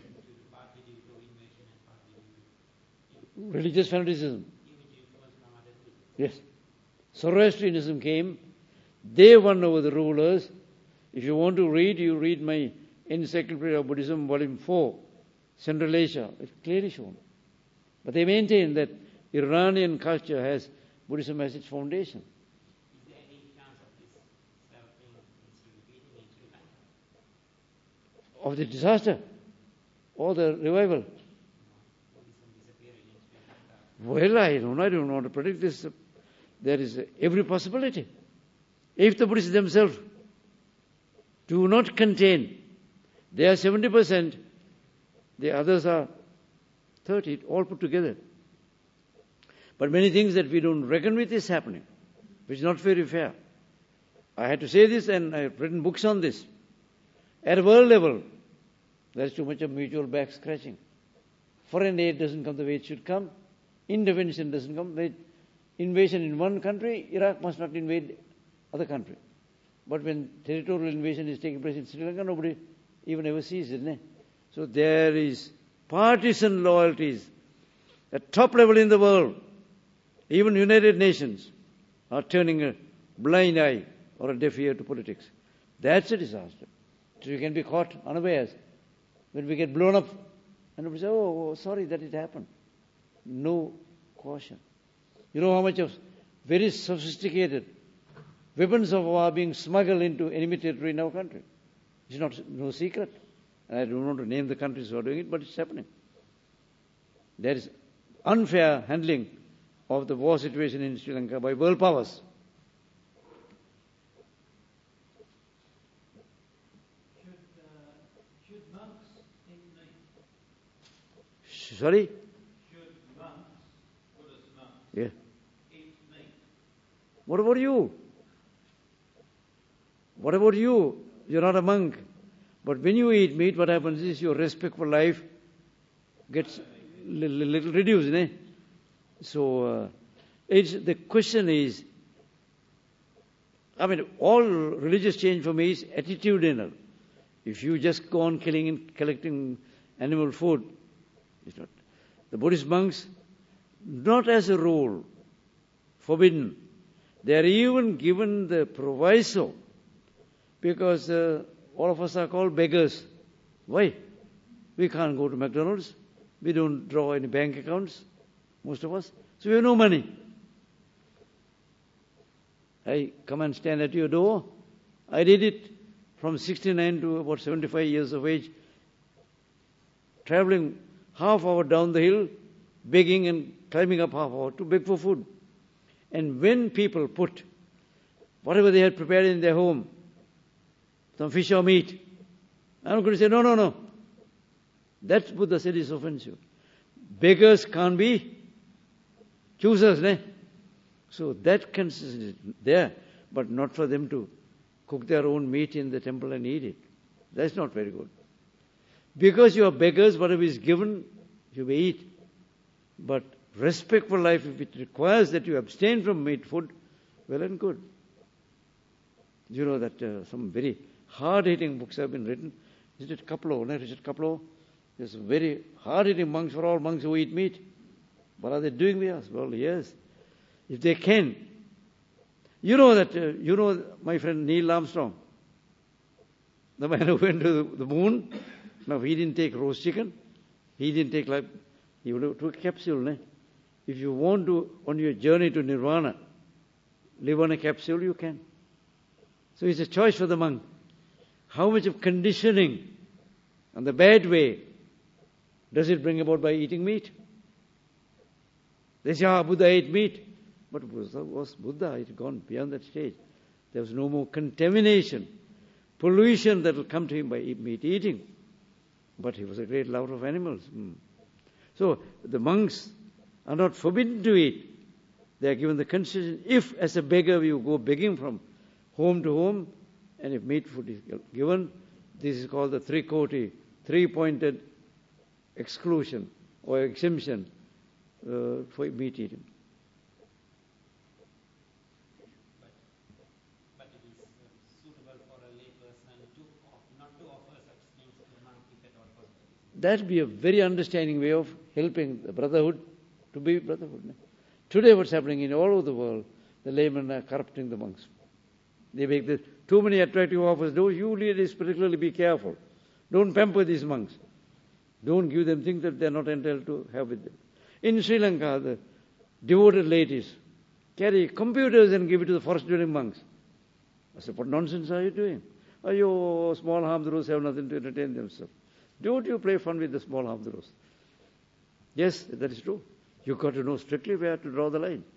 Religious fanaticism. Yes. Zoroastrianism came. They won over the rulers. If you want to read, you read my Encyclopedia of Buddhism, Volume four, Central Asia. It's clearly shown. But they maintain that Iranian culture has Buddhism as its foundation. Is there any chance of this happening repeating in Sri Lanka? Of the disaster or the revival? Buddhism disappearing in Sri Lanka? Well, I don't know. I don't want to predict this. There is every possibility. If the Buddhists themselves do not contain, they are seventy percent, the others are thirty, all put together. But many things that we don't reckon with is happening, which is not very fair. I had to say this, and I have written books on this. At a world level, there is too much of mutual back scratching. Foreign aid doesn't come the way it should come. Intervention doesn't come. The invasion in one country, Iraq must not invade other country. But when territorial invasion is taking place in Sri Lanka, nobody even ever sees it. Ne? So there is partisan loyalties at top level in the world. Even United Nations are turning a blind eye or a deaf ear to politics. That's a disaster. So you can be caught unawares. When we get blown up, and we say, oh, oh, sorry that it happened. No caution. You know how much of very sophisticated weapons of war being smuggled into enemy territory in our country. It's not no secret. And I don't want to name the countries who are doing it, but it's happening. There is unfair handling of the war situation in Sri Lanka by world powers. Should, uh, should monks eat meat? Sorry? Should monks, Buddhist monks, Yeah. eat meat? What about you? What about you? You're not a monk. But when you eat meat, what happens is your respect for life gets little, little reduced. Eh? So uh, it's, the question is, I mean, all religious change for me is attitudinal. If you just go on killing and collecting animal food, it's not. The Buddhist monks, not as a rule, forbidden. They are even given the proviso, because uh, all of us are called beggars. Why? We can't go to McDonald's. We don't draw any bank accounts, most of us. So we have no money. I come and stand at your door. I did it from sixty-nine to about seventy-five years of age, traveling half hour down the hill, begging and climbing up half hour to beg for food. And when people put whatever they had prepared in their home, some fish or meat, I'm going to say, no, no, no. That Buddha said is offensive. Beggars can't be choosers, ne? So that consists there, but not for them to cook their own meat in the temple and eat it. That's not very good. Because you are beggars, whatever is given, you may eat. But respect for life, if it requires that you abstain from meat food, well and good. You know that uh, some very hard-hitting books have been written. Is it Kapleau, no? Richard Kapleau? There's very hard-hitting monks for all monks who eat meat. What are they doing with us? Well, yes. If they can. You know that, uh, you know my friend Neil Armstrong, the man who went to the, the moon. Now, he didn't take roast chicken. He didn't take like, he took a capsule. Ne? If you want to, on your journey to nirvana, live on a capsule, you can. So it's a choice for the monk. How much of conditioning and the bad way does it bring about by eating meat? They say, ah, Buddha ate meat. But Buddha was Buddha. It had gone beyond that stage. There was no more contamination, pollution that will come to him by meat eating. But he was a great lover of animals. Mm. So the monks are not forbidden to eat. They are given the concession. If, as a beggar, you go begging from home to home, and if meat food is given, this is called the three-koti, three-pointed exclusion or exemption uh, for meat eating. But, but it is uh, suitable for a lay person to off, not to offer such things to a monk if at all possible. That would be a very understanding way of helping the brotherhood to be brotherhood. Today what's happening in all over the world, the laymen are corrupting the monks. They make the, too many attractive offers. Those you ladies particularly be careful. Don't pamper these monks. Don't give them things that they're not entitled to have with them. In Sri Lanka, the devoted ladies carry computers and give it to the forest-dwelling monks. I said, what nonsense are you doing? Oh, you small Hamdurus have nothing to entertain themselves. Don't you play fun with the small Hamdurus? Yes, that is true. You've got to know strictly where to draw the line.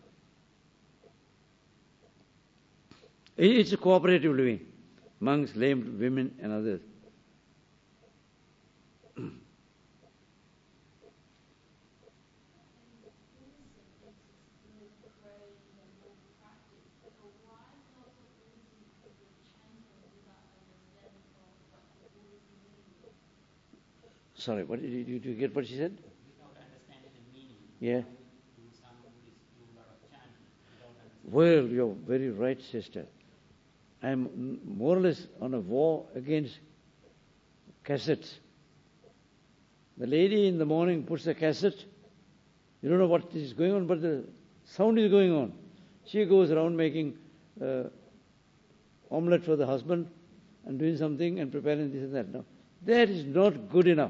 It's a cooperative living. Monks, lame women and others. Sorry, what did you, did you get what she said? Without understanding the meaning. Yeah. Do some Buddhists do a lot of chanting without understanding. Well, you're very right, sister. I'm more or less on a war against cassettes. The lady in the morning puts a cassette. You don't know what is going on, but the sound is going on. She goes around making uh, omelette for the husband, and doing something and preparing this and that. No, that is not good enough.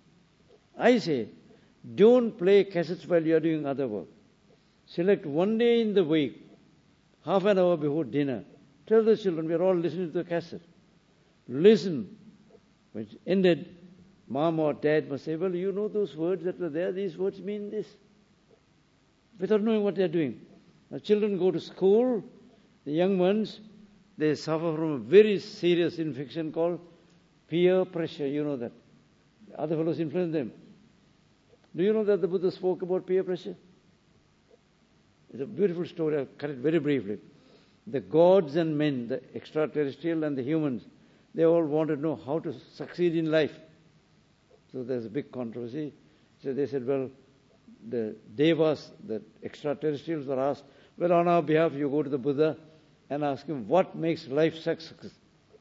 I say, don't play cassettes while you are doing other work. Select one day in the week, half an hour before dinner. Tell the children, we are all listening to the cassette. Listen. When it ended, mom or dad must say, well, you know those words that were there, these words mean this. Without knowing what they are doing. Now children go to school, the young ones, they suffer from a very serious infection called peer pressure. You know that. Other fellows influence them. Do you know that the Buddha spoke about peer pressure? It's a beautiful story. I'll cut it very briefly. The gods and men, the extraterrestrial and the humans, they all wanted to know how to succeed in life. So there's a big controversy. So they said, well, the devas, the extraterrestrials were asked, well, on our behalf, you go to the Buddha and ask him, what makes life success?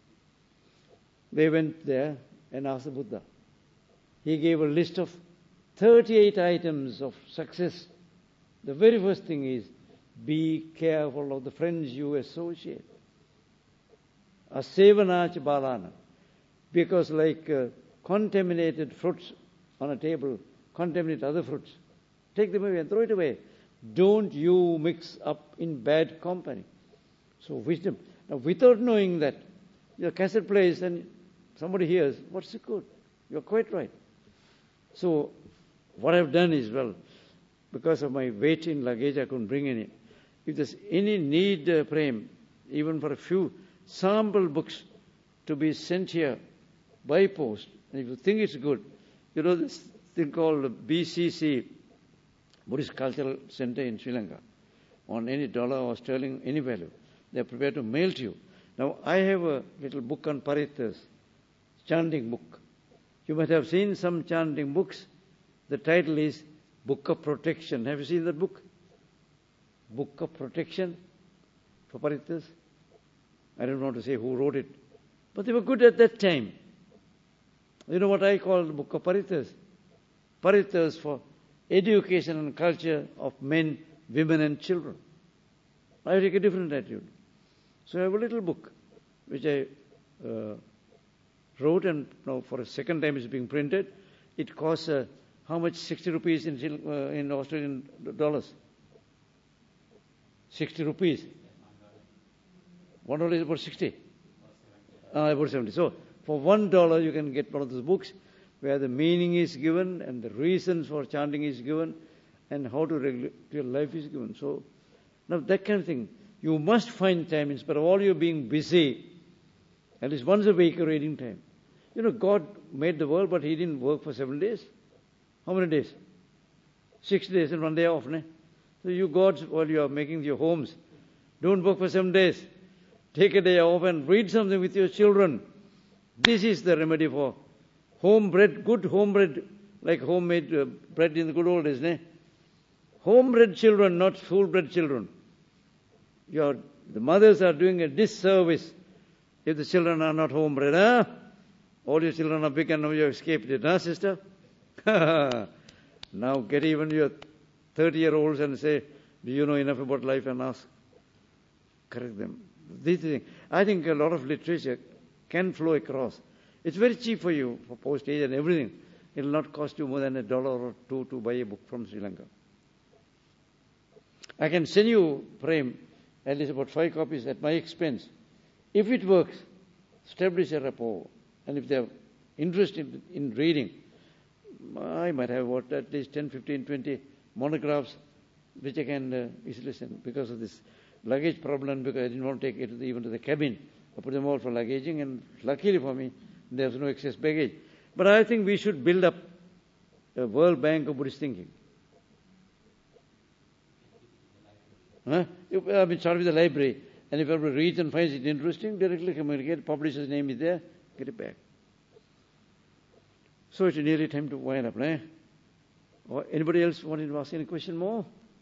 They went there and asked the Buddha. He gave a list of thirty-eight items of success. The very first thing is, be careful of the friends you associate. Asevanach balana. Because like uh, contaminated fruits on a table contaminate other fruits. Take them away and throw it away. Don't you mix up in bad company. So wisdom. Now without knowing that, your cassette plays and somebody hears, what's it good? You're quite right. So what I've done is, well, because of my weight in luggage, I couldn't bring any. If there's any need, uh, Prem, even for a few sample books to be sent here by post, and if you think it's good, you know this thing called B C C, Buddhist Cultural Center in Sri Lanka, on any dollar or sterling, any value, they're prepared to mail to you. Now, I have a little book on Parittas, chanting book. You might have seen some chanting books. The title is Book of Protection. Have you seen that book? Book of Protection for Parittas. I don't want to say who wrote it, but they were good at that time. You know what I call the Book of Parittas? Parittas for education and culture of men, women and children. I take a different attitude. So I have a little book which I uh, wrote, and now for a second time it's being printed. It costs uh, how much? sixty rupees in, uh, in Australian dollars. sixty rupees. One dollar is about sixty. Uh, about seventy. So for one dollar you can get one of those books where the meaning is given and the reasons for chanting is given and how to regulate your life is given. So now that kind of thing. You must find time, in spite of all you being busy, at least once a week a reading time. You know, God made the world, but He didn't work for seven days. How many days? Six days and one day off, ne? So you gods, while you are making your homes, don't work for seven days. Take a day off and read something with your children. This is the remedy for homebred, good homebred, like homemade uh, bread in the good old days, ne? Homebred children, not school-bred children. Your, the mothers are doing a disservice if the children are not homebred, huh? All your children are big and now you have escaped it, huh, sister? Now get even your thirty-year-olds and say, do you know enough about life, and ask, correct them. This thing, I think a lot of literature can flow across. It's very cheap for you, for postage and everything. It will not cost you more than a dollar or two to buy a book from Sri Lanka. I can send you, Prem, at least about five copies at my expense. If it works, establish a rapport. And if they are interested in reading, I might have what, at least ten, fifteen, twenty monographs which I can uh, easily send. Because of this luggage problem, because I didn't want to take it to the, even to the cabin. I put them all for luggaging, and luckily for me, there's no excess baggage. But I think we should build up a World Bank of Buddhist thinking. Huh? I mean, start with the library, and if everybody reads and finds it interesting, directly communicate, publisher's name is there, get it back. So it's nearly time to wind up, eh? Or anybody else wanting to ask any question more?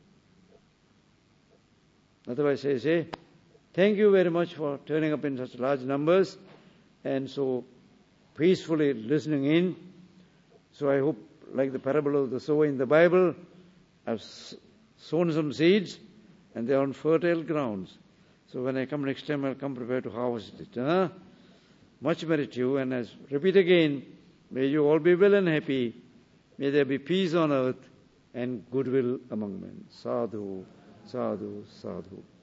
Otherwise, I say, thank you very much for turning up in such large numbers and so peacefully listening in. So I hope, like the parable of the sower in the Bible, I've sown some seeds, and they are on fertile grounds. So when I come next time, I'll come prepared to harvest it. Huh? Much merit to you, and as repeat again, may you all be well and happy. May there be peace on earth and goodwill among men. Sadhu, sadhu, sadhu.